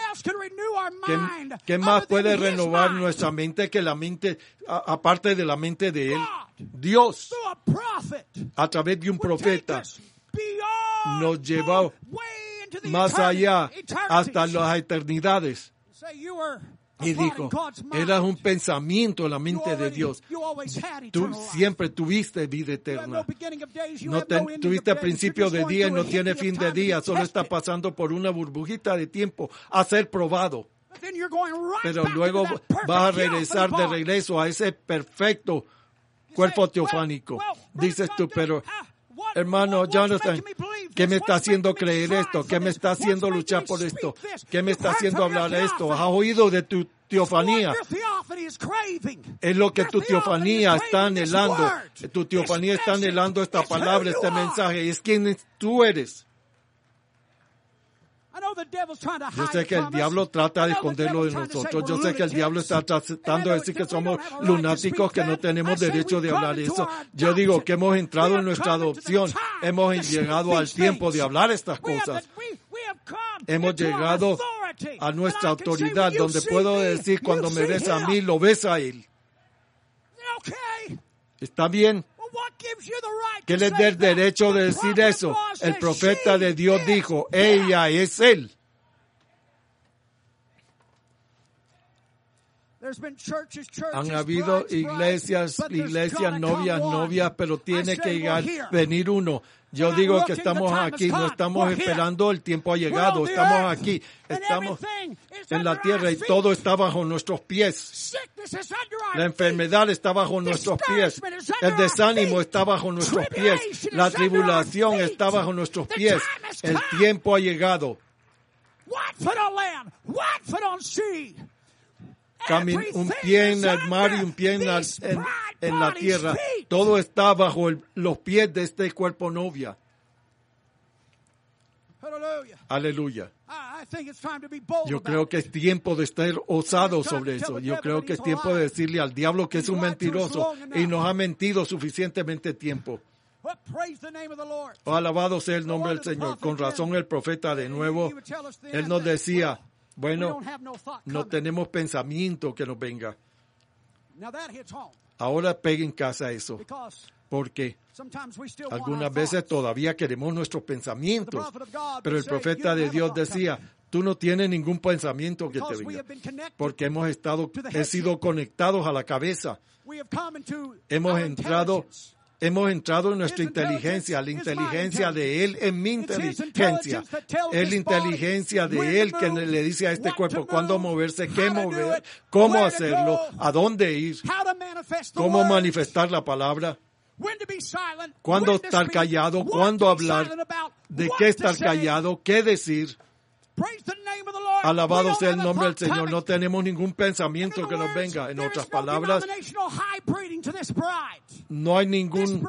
¿Qué más puede renovar nuestra mente que la mente, aparte de la mente de Él? Dios, a través de un profeta, nos llevó más allá, hasta las eternidades. Y dijo, eras un pensamiento en la mente de Dios. Tú siempre tuviste vida eterna. No tuviste principio de día y no tiene fin de día. Solo está pasando por una burbujita de tiempo a ser probado. Pero luego vas a regresar de regreso a ese perfecto cuerpo teofánico. Dices tú, pero hermano Jonathan, ¿qué me está haciendo creer esto? ¿Qué me está haciendo luchar por esto? ¿Qué me está haciendo hablar de esto? ¿Has oído de tu teofanía? Es lo que tu teofanía está anhelando. Tu teofanía está anhelando esta palabra, este mensaje. Es quien tú eres. Yo sé que el diablo trata de esconderlo de nosotros. Yo sé que el diablo está tratando de decir que somos lunáticos, que no tenemos derecho de hablar eso. Yo digo que hemos entrado en nuestra adopción. Hemos llegado al tiempo de hablar estas cosas. Hemos llegado a nuestra autoridad, donde puedo decir, cuando me ves a mí, lo ves a Él. ¿Está bien? ¿Qué les da el derecho de decir eso? El profeta de Dios dijo, ella es Él. Han habido iglesias, novias, pero tiene que venir uno. Yo digo que estamos aquí, no estamos esperando, el tiempo ha llegado, estamos aquí, estamos en la tierra y todo está bajo nuestros pies. La enfermedad está bajo nuestros pies, el desánimo está bajo nuestros pies, la tribulación está bajo nuestros pies. El tiempo ha llegado. Un pie en el mar y un pie en la tierra. Todo está bajo los pies de este cuerpo novia. Aleluya. Yo creo que es tiempo de estar osado sobre eso. Yo creo que es tiempo de decirle al diablo que es un mentiroso y nos ha mentido suficientemente tiempo. Oh, alabado sea el nombre del Señor. Con razón el profeta de nuevo, él nos decía, bueno, no tenemos pensamiento que nos venga. Ahora pegue en casa eso. Porque algunas veces todavía queremos nuestros pensamientos. Pero el profeta de Dios decía, tú no tienes ningún pensamiento que te venga. Porque he sido conectados a la cabeza. Hemos entrado en nuestra inteligencia, la inteligencia de Él en mi inteligencia. Es la inteligencia de Él que le dice a este cuerpo cuándo moverse, qué mover, cómo hacerlo, a dónde ir, cómo manifestar la palabra, cuándo estar callado, cuándo hablar, de qué estar callado, qué decir. Alabado sea el nombre del Señor. No tenemos ningún pensamiento que nos venga. En otras palabras, no hay ningún...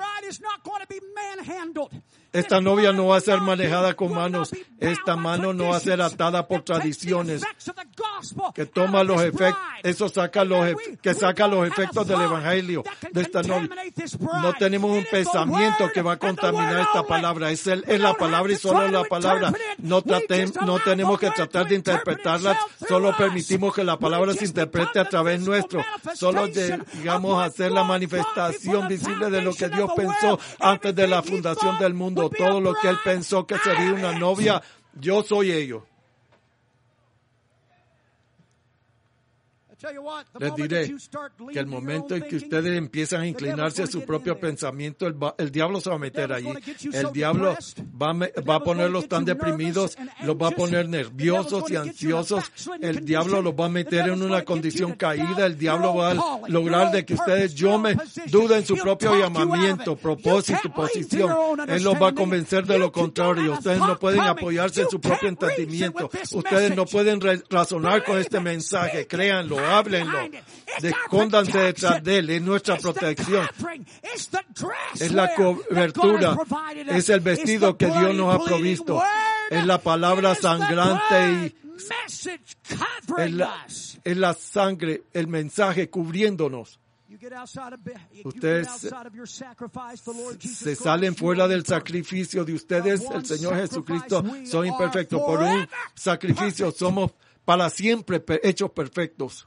Esta novia no va a ser manejada con manos. Esta mano no va a ser atada por tradiciones. Que toma los efectos, eso saca los efectos del evangelio de esta novia. No tenemos un pensamiento que va a contaminar esta palabra. Es la palabra y solo la palabra. No tenemos que tratar de interpretarla. Solo permitimos que la palabra se interprete a través nuestro. Solo llegamos a hacer la manifestación visible de lo que Dios pensó antes de la fundación del mundo. Todo lo que Él pensó que sería una novia, yo soy ello. Les diré que el momento en que ustedes empiezan a inclinarse a su propio pensamiento, el diablo se va a meter allí. El diablo va a ponerlos tan deprimidos, los va a poner nerviosos y ansiosos. El diablo los va a meter en una condición caída. El diablo va a lograr de que ustedes duden su propio llamamiento, propósito, posición. Él los va a convencer de lo contrario. Ustedes no pueden apoyarse en su propio entendimiento. Ustedes no pueden razonar con este mensaje. Créanlo. Háblenlo, escóndanse detrás de Él, es nuestra protección, es la cobertura, es el vestido que Dios nos ha provisto, es la palabra sangrante y es la sangre, el mensaje cubriéndonos. Ustedes se salen fuera del sacrificio de ustedes, el Señor Jesucristo, son imperfectos. Por un sacrificio somos para siempre hechos perfectos.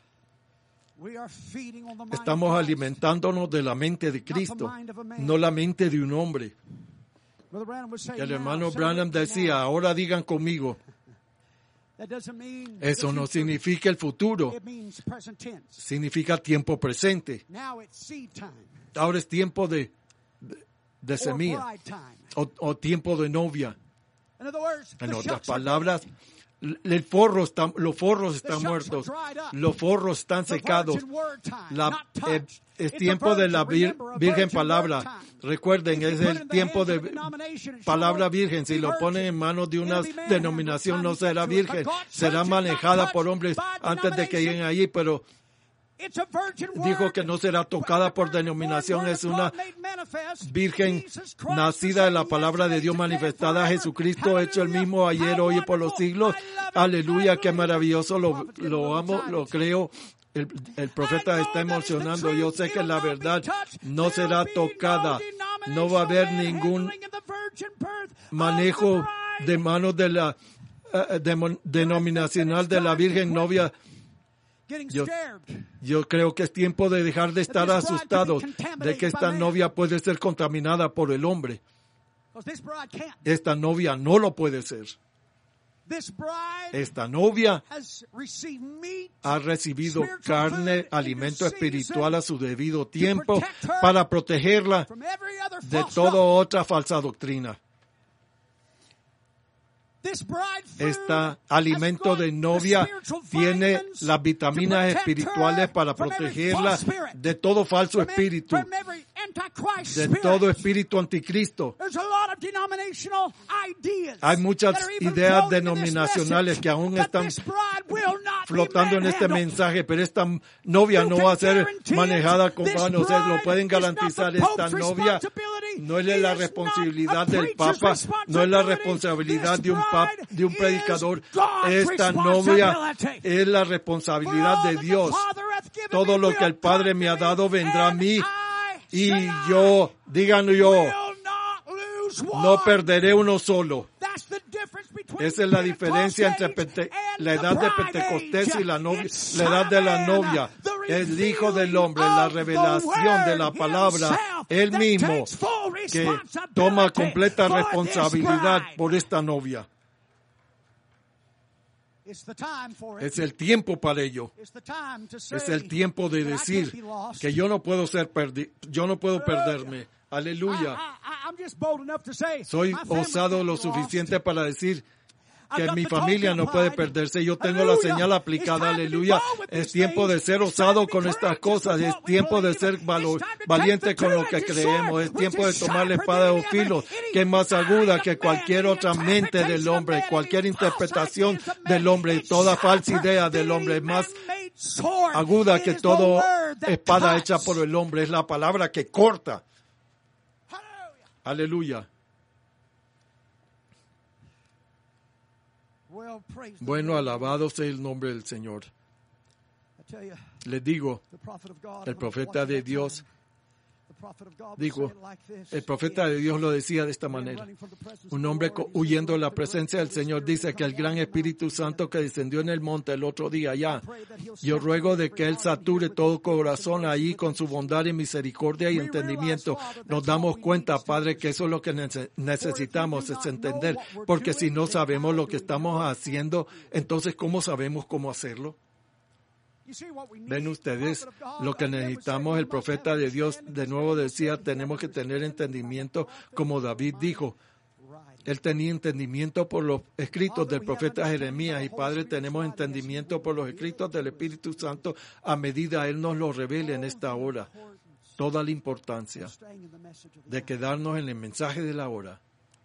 Estamos alimentándonos de la mente de Cristo, no la mente de un hombre. El hermano Branham decía, ahora digan conmigo. Eso no significa el futuro, significa tiempo presente. Ahora es tiempo de semilla o tiempo de novia. En otras palabras, los forros están muertos, los forros están secados. Es tiempo de la virgen palabra. Recuerden, es el tiempo de palabra virgen. Si lo ponen en manos de una denominación, no será virgen, será manejada por hombres antes de que lleguen allí, pero dijo que no será tocada por denominación, es una virgen nacida de la palabra de Dios manifestada, Jesucristo hecho el mismo ayer, hoy y por los siglos. Aleluya, qué maravilloso, lo amo, lo creo. El profeta está emocionando. Yo sé que la verdad no será tocada, no va a haber ningún manejo de manos de la denominacional de la virgen novia. Yo creo que es tiempo de dejar de estar asustados de que esta novia puede ser contaminada por el hombre. Esta novia no lo puede ser. Esta novia ha recibido carne, alimento espiritual a su debido tiempo para protegerla de toda otra falsa doctrina. Este alimento de novia tiene las vitaminas espirituales para protegerla de todo falso espíritu, de todo espíritu anticristo. Hay muchas ideas denominacionales que aún están flotando en este mensaje, pero esta novia no va a ser manejada con manos. Lo pueden garantizar. Esta novia no es la responsabilidad del Papa, no es la responsabilidad de un predicador. Esta novia es la responsabilidad de Dios. Todo lo que el Padre me ha dado vendrá a mí, y yo, díganlo yo, no perderé uno solo. Esa es la diferencia entre la edad de Pentecostés y la edad de la novia. El Hijo del Hombre, la revelación de la palabra, Él mismo, que toma completa responsabilidad por esta novia. Es el tiempo para ello. Es el tiempo de decir que yo no puedo perderme. Aleluya. Soy osado lo suficiente para decir que mi familia no puede perderse. Yo tengo la señal aplicada. Aleluya. Es tiempo de ser osado con estas cosas. Es tiempo de ser valiente con lo que creemos. Es tiempo de tomar la espada de dos filos, que es más aguda que cualquier otra mente del hombre, cualquier interpretación del hombre, toda falsa idea del hombre. Es más aguda que toda espada hecha por el hombre. Es la palabra que corta. Aleluya. Bueno, alabado sea el nombre del Señor. Les digo, el profeta de Dios el profeta de Dios lo decía de esta manera. Un hombre huyendo de la presencia del Señor dice que el gran Espíritu Santo que descendió en el monte el otro día allá, yo ruego de que Él sature todo corazón allí con su bondad y misericordia y entendimiento. Nos damos cuenta, Padre, que eso es lo que necesitamos, es entender, porque si no sabemos lo que estamos haciendo, entonces ¿cómo sabemos cómo hacerlo? Ven ustedes, lo que necesitamos, el profeta de Dios de nuevo decía, tenemos que tener entendimiento, como David dijo. Él tenía entendimiento por los escritos del profeta Jeremías, y Padre, tenemos entendimiento por los escritos del Espíritu Santo a medida Él nos lo revele en esta hora. Toda la importancia de quedarnos en el mensaje de la hora.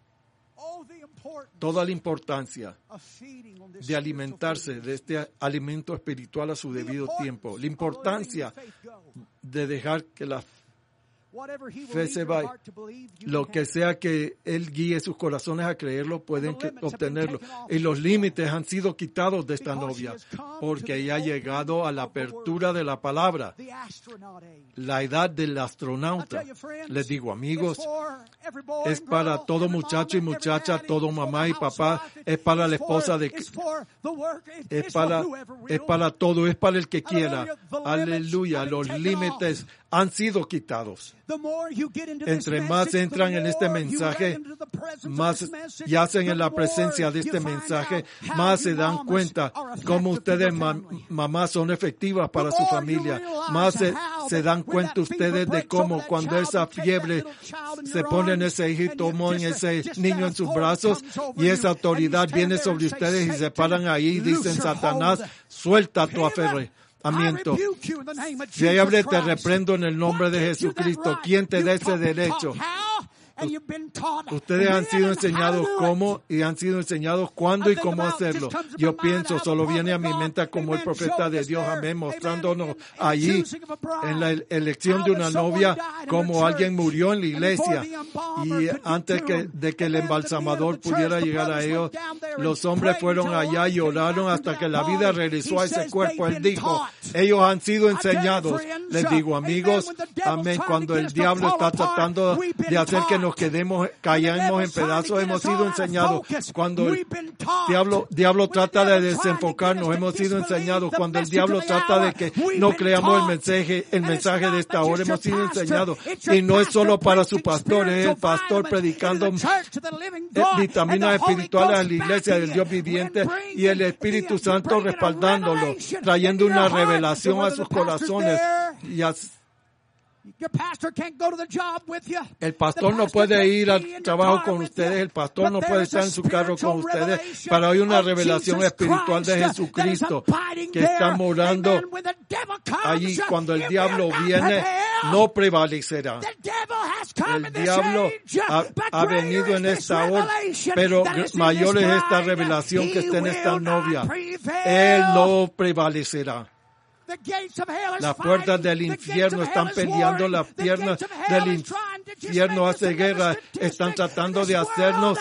Toda la importancia de alimentarse de este alimento espiritual a su debido tiempo. La importancia de dejar que la fe se vaya. Lo que sea que Él guíe sus corazones a creerlo, pueden obtenerlo. Y los límites han sido quitados de esta novia, porque ella ha llegado a la apertura de la palabra, la edad del astronauta. Les digo, amigos, es para todo muchacho y muchacha, todo mamá y papá, es para la esposa es para todo, es para el que quiera. Aleluya, los límites han sido quitados. Entre más entran en este mensaje, más yacen en la presencia de este mensaje, más se dan cuenta cómo ustedes, mamás, son efectivas para su familia. Más se dan cuenta ustedes de cómo cuando esa fiebre se pone en ese hijito, en ese niño en sus brazos, y esa autoridad viene sobre ustedes y se paran ahí y dicen, Satanás, suelta tu aferramiento. Fiebre, te reprendo en el nombre de Jesucristo. ¿Quién te da ese derecho? Ustedes han sido enseñados cómo y han sido enseñados cuándo y cómo hacerlo. Yo pienso, solo viene a mi mente como el profeta de Dios, amén, mostrándonos allí en la elección de una novia, como alguien murió en la iglesia, y antes de que el embalsamador pudiera llegar a ellos, los hombres fueron allá y oraron hasta que la vida regresó a ese cuerpo. Él dijo, ellos han sido enseñados. Les digo, amigos, amén, cuando el diablo está tratando de hacer que nos caemos en pedazos. Hemos sido enseñados cuando el diablo trata de desenfocarnos. Hemos sido enseñados cuando el diablo trata de que no creamos el mensaje de esta hora. Hemos sido enseñados. Y no es solo para su pastor, es el pastor predicando vitaminas espirituales a la iglesia del Dios viviente y el Espíritu Santo respaldándolo, trayendo una revelación a sus corazones. Y el pastor no puede ir al trabajo con ustedes, el pastor no puede estar en su carro con ustedes, para oír una revelación espiritual de Jesucristo que está morando allí. Cuando el diablo viene, no prevalecerá. El diablo ha venido en esta hora, pero mayor es esta revelación que está en esta novia. Él no prevalecerá. Las puertas del infierno están peleando, las piernas del infierno hace guerra, están tratando de hacernos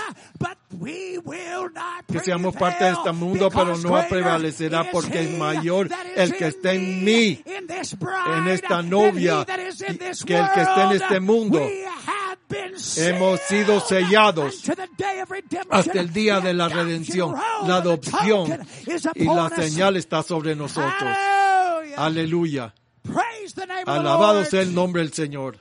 que seamos parte de este mundo, pero no prevalecerá porque es mayor el que está en mí, en esta novia, que el que está en este mundo. Hemos sido sellados hasta el día de la redención, la adopción, y la señal está sobre nosotros. Aleluya. Alabado sea el nombre del Señor.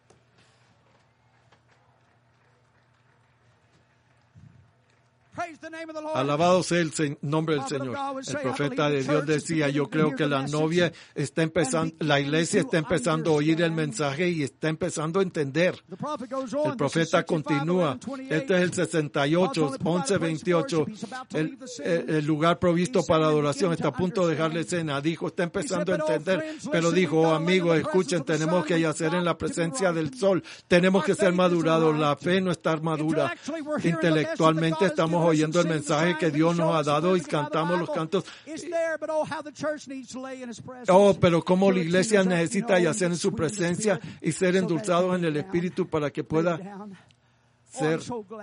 Alabado sea el nombre del Señor. El profeta de Dios decía, yo creo que la novia está empezando, la iglesia está empezando a oír el mensaje y está empezando a entender. El profeta continúa. Este es el 68, 11, 28. El lugar provisto para adoración está a punto de dejarle escena. Dijo, está empezando a entender. Pero dijo, oh, amigos, escuchen, tenemos que yacer en la presencia del sol. Tenemos que ser madurados. La fe no está madura. Intelectualmente estamos oyendo el mensaje que Dios nos ha dado y cantamos los cantos. Oh, pero como la iglesia necesita yacer en su presencia y ser endulzados en el Espíritu para que pueda ser.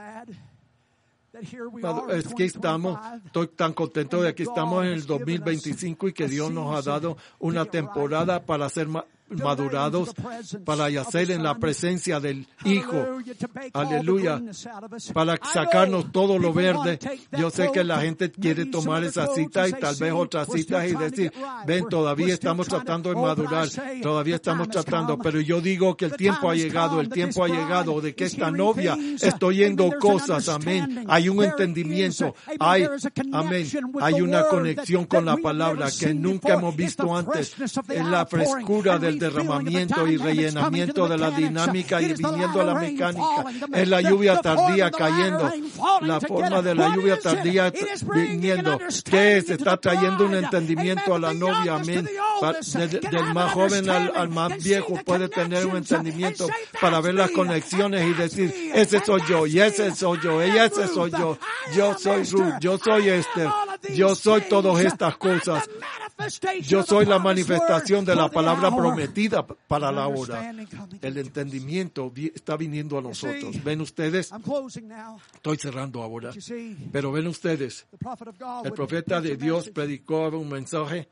Aquí estamos, estoy tan contento de que estamos en el 2025 y que Dios nos ha dado una temporada para ser madurados, para yacer en la presencia del Hijo. Aleluya. Para sacarnos todo lo verde. Yo sé que la gente quiere tomar esa cita y tal vez otras citas y decir, ven, todavía estamos tratando de madurar, todavía estamos tratando, pero yo digo que el tiempo ha llegado de que esta novia está oyendo cosas, amén. Hay un entendimiento, amén, hay una conexión con la palabra que nunca hemos visto antes. En la frescura del derramamiento y rellenamiento de la dinámica y viniendo a la mecánica. Es la lluvia tardía cayendo. La forma de la lluvia tardía viniendo. Que se está trayendo un entendimiento a la novia, amén. Del más joven al más viejo puede tener un entendimiento para ver las conexiones y decir, ese soy yo, y ese soy yo, y ese soy yo. Yo soy Ruth, yo soy Esther, yo soy todas estas cosas. Yo soy la manifestación de la palabra prometida para la hora. El entendimiento está viniendo a nosotros. ¿Ven ustedes? Estoy cerrando ahora. Pero ven ustedes, el profeta de Dios predicó un mensaje,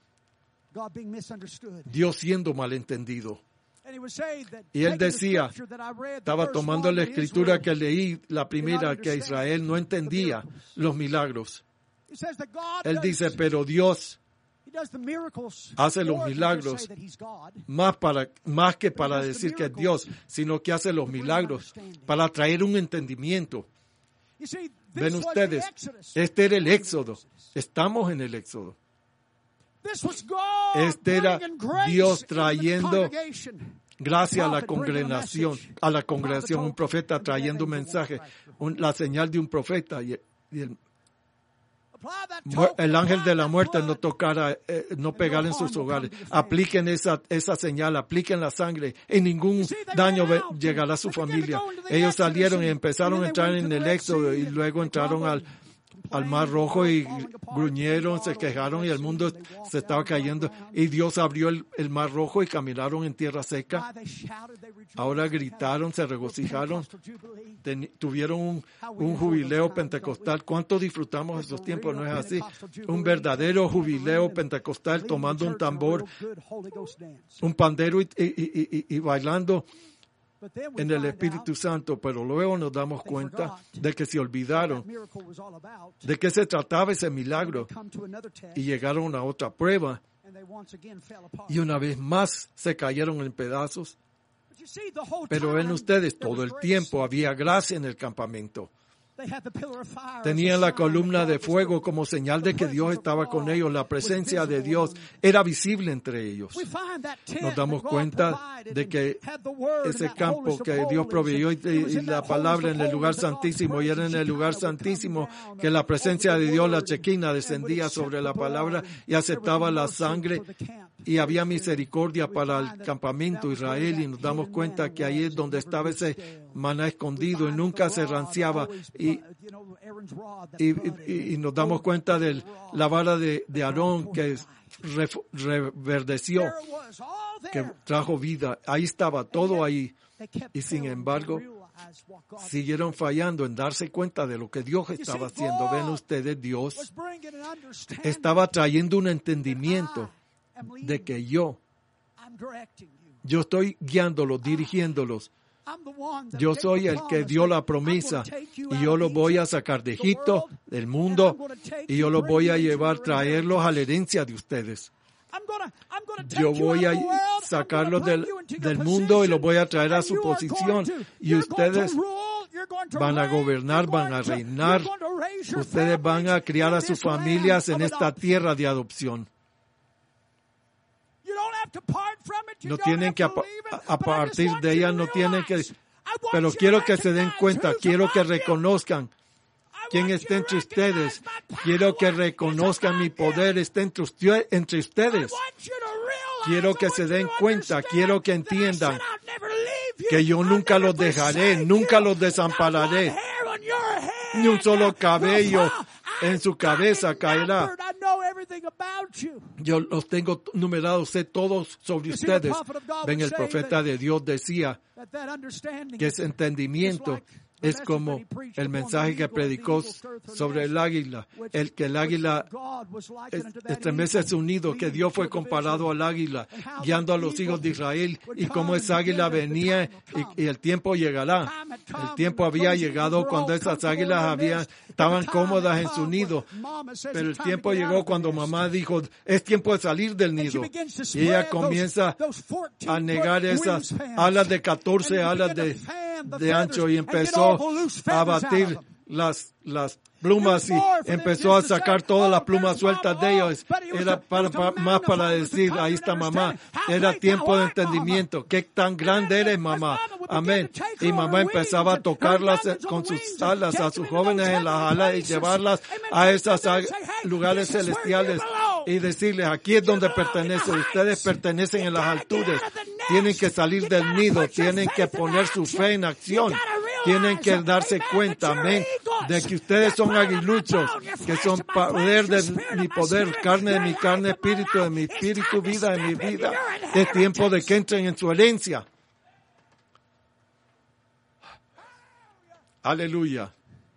Dios siendo malentendido. Y él decía, estaba tomando la escritura que leí, la primera, que Israel no entendía los milagros. Él dice, pero Dios hace los milagros más que para decir que es Dios, sino que hace los milagros para traer un entendimiento. Ven ustedes, este era el Éxodo. Estamos en el Éxodo. Este era Dios trayendo gracia a la congregación, un profeta trayendo un mensaje, la señal de un profeta y el ángel de la muerte no pegar en sus hogares. Apliquen esa señal, apliquen la sangre y ningún daño llegará a su familia. Ellos salieron y empezaron a entrar en el Éxodo y luego entraron al Mar Rojo y gruñeron, se quejaron y el mundo se estaba cayendo y Dios abrió el Mar Rojo y caminaron en tierra seca. Ahora gritaron, se regocijaron, tuvieron un jubileo pentecostal. ¿Cuánto disfrutamos esos tiempos? ¿No es así? Un verdadero jubileo pentecostal tomando un tambor, un pandero y bailando. en el Espíritu Santo, pero luego nos damos cuenta de que se olvidaron de qué se trataba ese milagro y llegaron a otra prueba y una vez más se cayeron en pedazos. Pero ven ustedes, todo el tiempo había gracia en el campamento. Tenían la columna de fuego como señal de que Dios estaba con ellos. La presencia de Dios era visible entre ellos. Nos damos cuenta de que ese campo que Dios proveyó y la palabra en el lugar santísimo, y era en el lugar santísimo que la presencia de Dios, la Shekinah, descendía sobre la palabra y aceptaba la sangre, y había misericordia para el campamento Israel, y nos damos cuenta que ahí es donde estaba ese maná escondido y nunca se ranciaba, y nos damos cuenta de la vara de Aarón que reverdeció, que trajo vida. Ahí estaba todo ahí, y sin embargo siguieron fallando en darse cuenta de lo que Dios estaba haciendo. Ven ustedes, Dios estaba trayendo un entendimiento de que yo estoy guiándolos, dirigiéndolos. Yo soy el que dio la promesa, y yo los voy a sacar de Egipto, del mundo, y yo los voy a llevar, traerlos a la herencia de ustedes. Yo voy a sacarlos del mundo y los voy a traer a su posición, y ustedes van a gobernar, van a reinar, ustedes van a criar a sus familias en esta tierra de adopción. No tienen que a partir de ella, no tienen que, pero quiero que se den cuenta, quiero que reconozcan quién está entre ustedes, quiero que reconozcan mi poder está entre ustedes, quiero que se den cuenta, quiero que entiendan que yo nunca los dejaré, nunca los desampararé, ni un solo cabello en su cabeza caerá. Yo los tengo numerados, sé todos sobre ustedes. Ven, el profeta de Dios decía que ese entendimiento es como el mensaje que predicó sobre el águila, que el águila estremece su nido, que Dios fue comparado al águila, guiando a los hijos de Israel, y cómo esa águila venía, y el tiempo llegará. El tiempo había llegado cuando esas águilas estaban cómodas en su nido, pero el tiempo llegó cuando mamá dijo, es tiempo de salir del nido, y ella comienza a negar esas alas de 14 alas de ancho, y empezó a batir las plumas, y empezó a sacar todas las plumas sueltas de ellos. Era más para decir, ahí está mamá. Era tiempo de entendimiento. Qué tan grande eres, mamá. Amén. Y mamá empezaba a tocarlas con sus alas, a sus jóvenes en las alas, y llevarlas a esos lugares celestiales y decirles, aquí es donde pertenecen. Ustedes pertenecen en las alturas. Tienen que salir del nido. Tienen que poner su fe en acción. Tienen que darse cuenta, amén, de que ustedes son aguiluchos, que son poder de mi poder, carne de mi carne, espíritu de mi espíritu, vida de mi vida. Es tiempo de que entren en su herencia. Aleluya.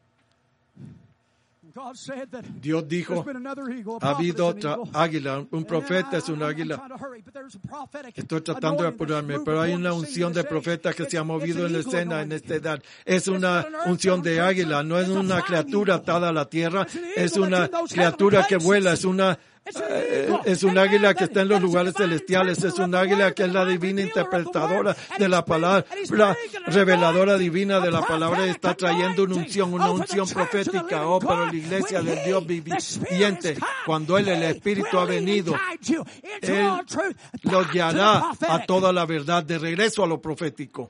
Dios dijo, ha habido otra águila, un profeta es un águila. Estoy tratando de apurarme, pero hay una unción de profeta que se ha movido en la escena en esta edad. Es una unción de águila, no es una criatura atada a la tierra, es una criatura que vuela, es un águila que está en los lugares celestiales, es un águila que es la divina interpretadora de la palabra, la reveladora divina de la palabra, y está trayendo una unción profética. Oh, pero la iglesia del Dios viviente, cuando el Espíritu ha venido, Él los guiará a toda la verdad, de regreso a lo profético.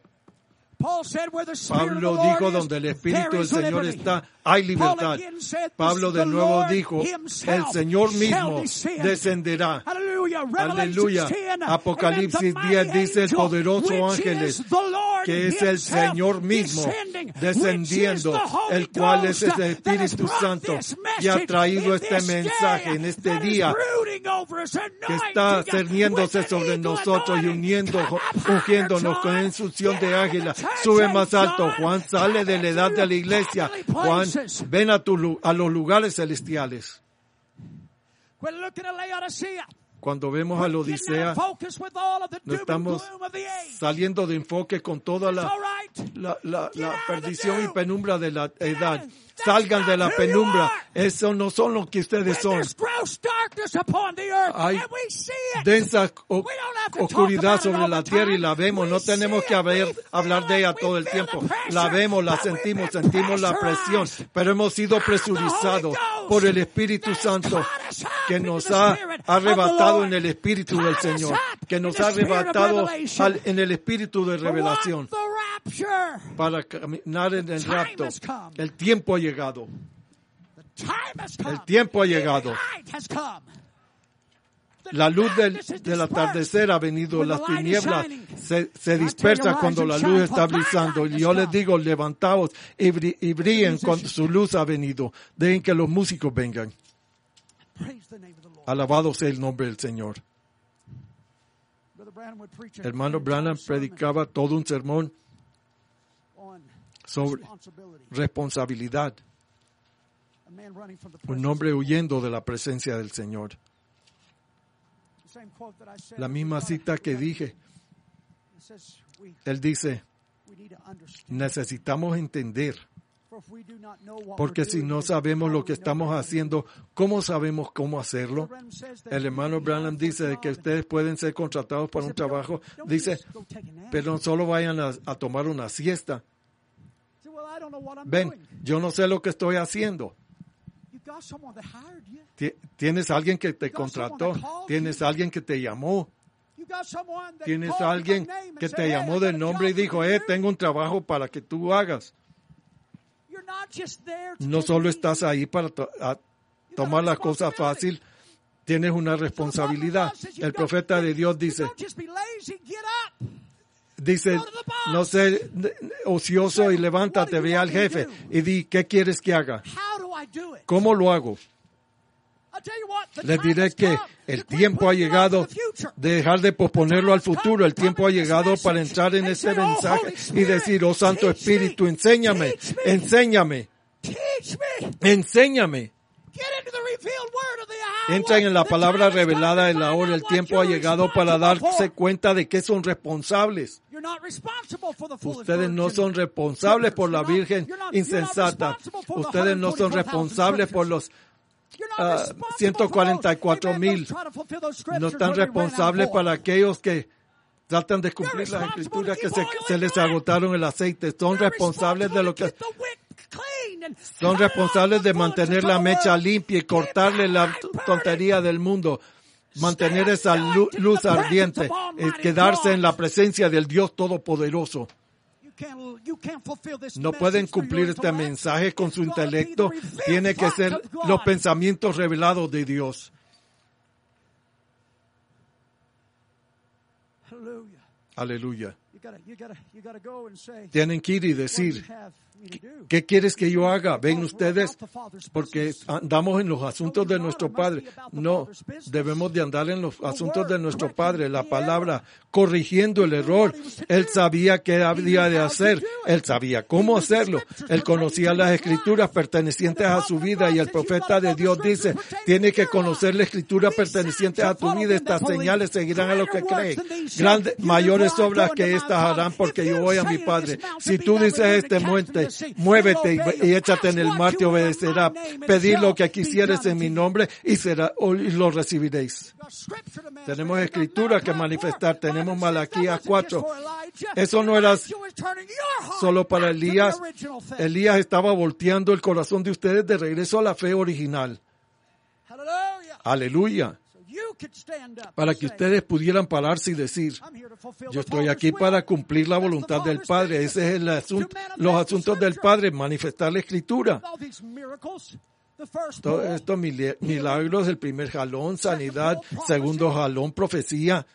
Pablo dijo, donde el Espíritu del Señor está, hay libertad. Pablo de nuevo dijo, el Señor mismo descenderá. Aleluya. Apocalipsis 10 dice, el poderoso ángel, que es el Señor mismo descendiendo, el cual es el Espíritu Santo, y ha traído este mensaje en este día, que está cerniéndose sobre nosotros y ungiéndonos con instrucción de águila. Sube más alto, Juan, sale de la edad de la iglesia. Juan, ven a los lugares celestiales. Cuando vemos a la Odisea, no estamos saliendo de enfoque con toda la perdición y penumbra de la edad. Salgan de la penumbra. Eso no son lo que ustedes son. Hay densa oscuridad sobre la tierra y la vemos. No tenemos que hablar de ella todo el tiempo. La vemos, la sentimos la presión. Pero hemos sido presurizados por el Espíritu Santo que nos ha arrebatado en el Espíritu del Señor. Que nos ha arrebatado en el Espíritu de revelación. Para caminar en el rapto. El tiempo ha llegado. El tiempo ha llegado. La luz del atardecer ha venido. Las tinieblas se dispersan cuando la luz está brillando. Y yo les digo, levantaos y brillen cuando su luz ha venido. Dejen que los músicos vengan. Alabado sea el nombre del Señor. Hermano Branham predicaba todo un sermón sobre responsabilidad. Un hombre huyendo de la presencia del Señor. La misma cita que dije. Él dice, necesitamos entender. Porque si no sabemos lo que estamos haciendo, ¿cómo sabemos cómo hacerlo? El hermano Branham dice que ustedes pueden ser contratados para un trabajo. Dice, pero no solo vayan a tomar una siesta. Ven, yo no sé lo que estoy haciendo. Tienes alguien que te contrató, tienes alguien que te llamó, tienes alguien que te llamó del nombre y dijo, tengo un trabajo para que tú hagas. No solo estás ahí para tomar las cosas fácil, tienes una responsabilidad. El profeta de Dios dice, no sé, ocioso y levántate, ve al jefe y di, ¿qué quieres que haga? ¿Cómo lo hago? Les diré que el tiempo ha llegado de dejar de posponerlo al futuro. El tiempo ha llegado para entrar en este mensaje y decir, oh Santo Espíritu, enséñame. Entran en la palabra revelada de la hora. El tiempo ha llegado para darse cuenta de que son responsables. Ustedes no son responsables por la Virgen insensata. Ustedes no son responsables por los 144,000. No están responsables para aquellos que tratan de cumplir las escrituras que se les agotaron el aceite. Son responsables de lo que... Son responsables de mantener la mecha limpia y cortarle la tontería del mundo. Mantener esa luz ardiente. Quedarse en la presencia del Dios Todopoderoso. No pueden cumplir este mensaje con su intelecto. Tiene que ser los pensamientos revelados de Dios. Aleluya. Tienen que ir y decir, ¿qué quieres que yo haga? ¿Ven ustedes? Porque andamos en los asuntos de nuestro Padre. No, debemos de andar en los asuntos de nuestro Padre. La palabra, corrigiendo el error. Él sabía qué había de hacer. Él sabía cómo hacerlo. Él conocía las escrituras pertenecientes a su vida y el profeta de Dios dice, tiene que conocer la escritura perteneciente a tu vida. Estas señales seguirán a los que creen. Grandes, mayores obras que estas harán porque yo voy a mi Padre. Si tú dices este monte, muévete y échate en el mar, te obedecerá. Pedid lo que quisieres en mi nombre y lo recibiréis. Tenemos escritura que manifestar. Tenemos Malaquías 4. Eso no era solo para Elías. Elías estaba volteando el corazón de ustedes de regreso a la fe original. Aleluya. Para que ustedes pudieran pararse y decir, yo estoy aquí para cumplir la voluntad del Padre. Ese es el asunto, los asuntos del Padre, manifestar la Escritura. Todos estos milagros, el primer jalón, sanidad, segundo jalón, profecía.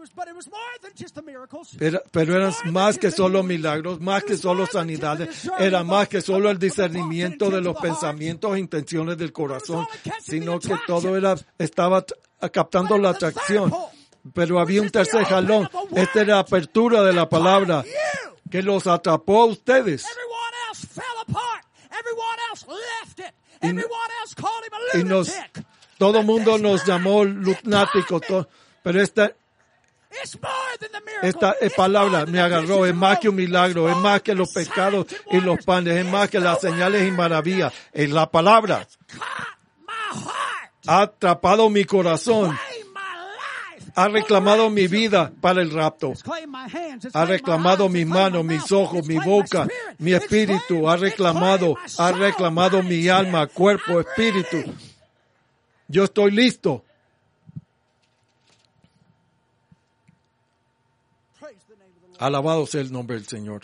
Pero eran más que solo milagros, más que solo sanidades, era más que solo el discernimiento de los pensamientos e intenciones del corazón, sino que todo estaba captando la atracción. Pero había un tercer jalón. Esta era la apertura de la palabra que los atrapó a ustedes. Y Todo el mundo nos llamó lunáticos, pero esta palabra me agarró. Es más que un milagro, es más que los pecados y los panes, es más que las señales y maravillas. Es la palabra. Ha atrapado mi corazón. Ha reclamado mi vida para el rapto. Ha reclamado mis manos, mis ojos, mi boca, mi espíritu. Ha reclamado mi alma, cuerpo, espíritu. Yo estoy listo. Alabado sea el nombre del Señor.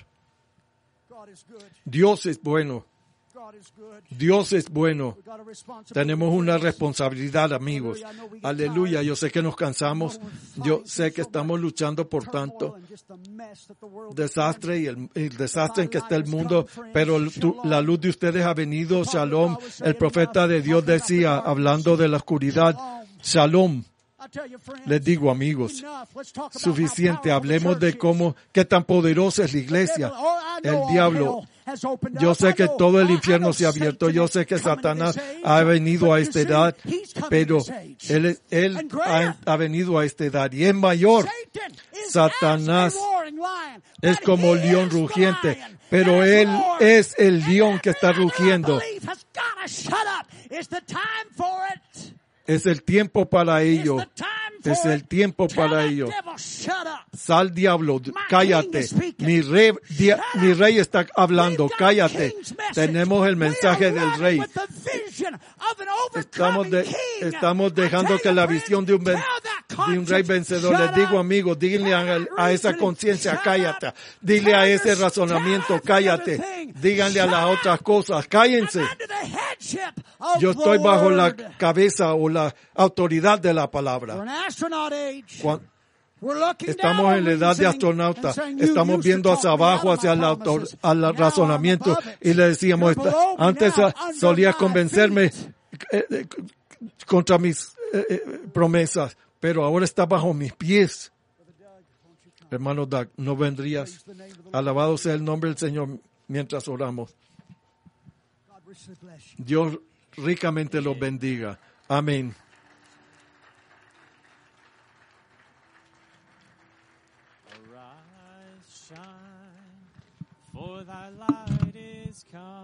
Dios es bueno. Dios es bueno. Tenemos una responsabilidad, amigos. Aleluya. Yo sé que nos cansamos. Yo sé que estamos luchando por tanto desastre y el desastre en que está el mundo. Pero la luz de ustedes ha venido. Shalom. El profeta de Dios decía, hablando de la oscuridad, Shalom. Les digo, amigos, suficiente. Hablemos de qué tan poderosa es la iglesia. El diablo. Yo sé que todo el infierno se ha abierto. Yo sé que Satanás ha venido a esta edad, pero él ha venido a esta edad y es mayor. Satanás es como león rugiente, pero él es el león que está rugiendo. Es el tiempo para ello. Es el tiempo para ello. Sal, diablo, cállate. Mi rey está hablando, cállate. Tenemos el mensaje del rey. Estamos dejando que la visión de un rey vencedor. Les digo, amigos, díganle a esa conciencia, cállate. Dile a ese razonamiento, cállate. Díganle a las otras cosas, cállense. Yo estoy bajo la cabeza o la autoridad de la palabra. Estamos en la edad de astronauta. Estamos viendo hacia abajo, hacia el razonamiento. Y le decíamos, antes solía convencerme contra mis promesas, pero ahora está bajo mis pies. Hermano Doug, ¿no vendrías? Alabado sea el nombre del Señor mientras oramos. Dios ricamente los bendiga. Amén. For thy light is come.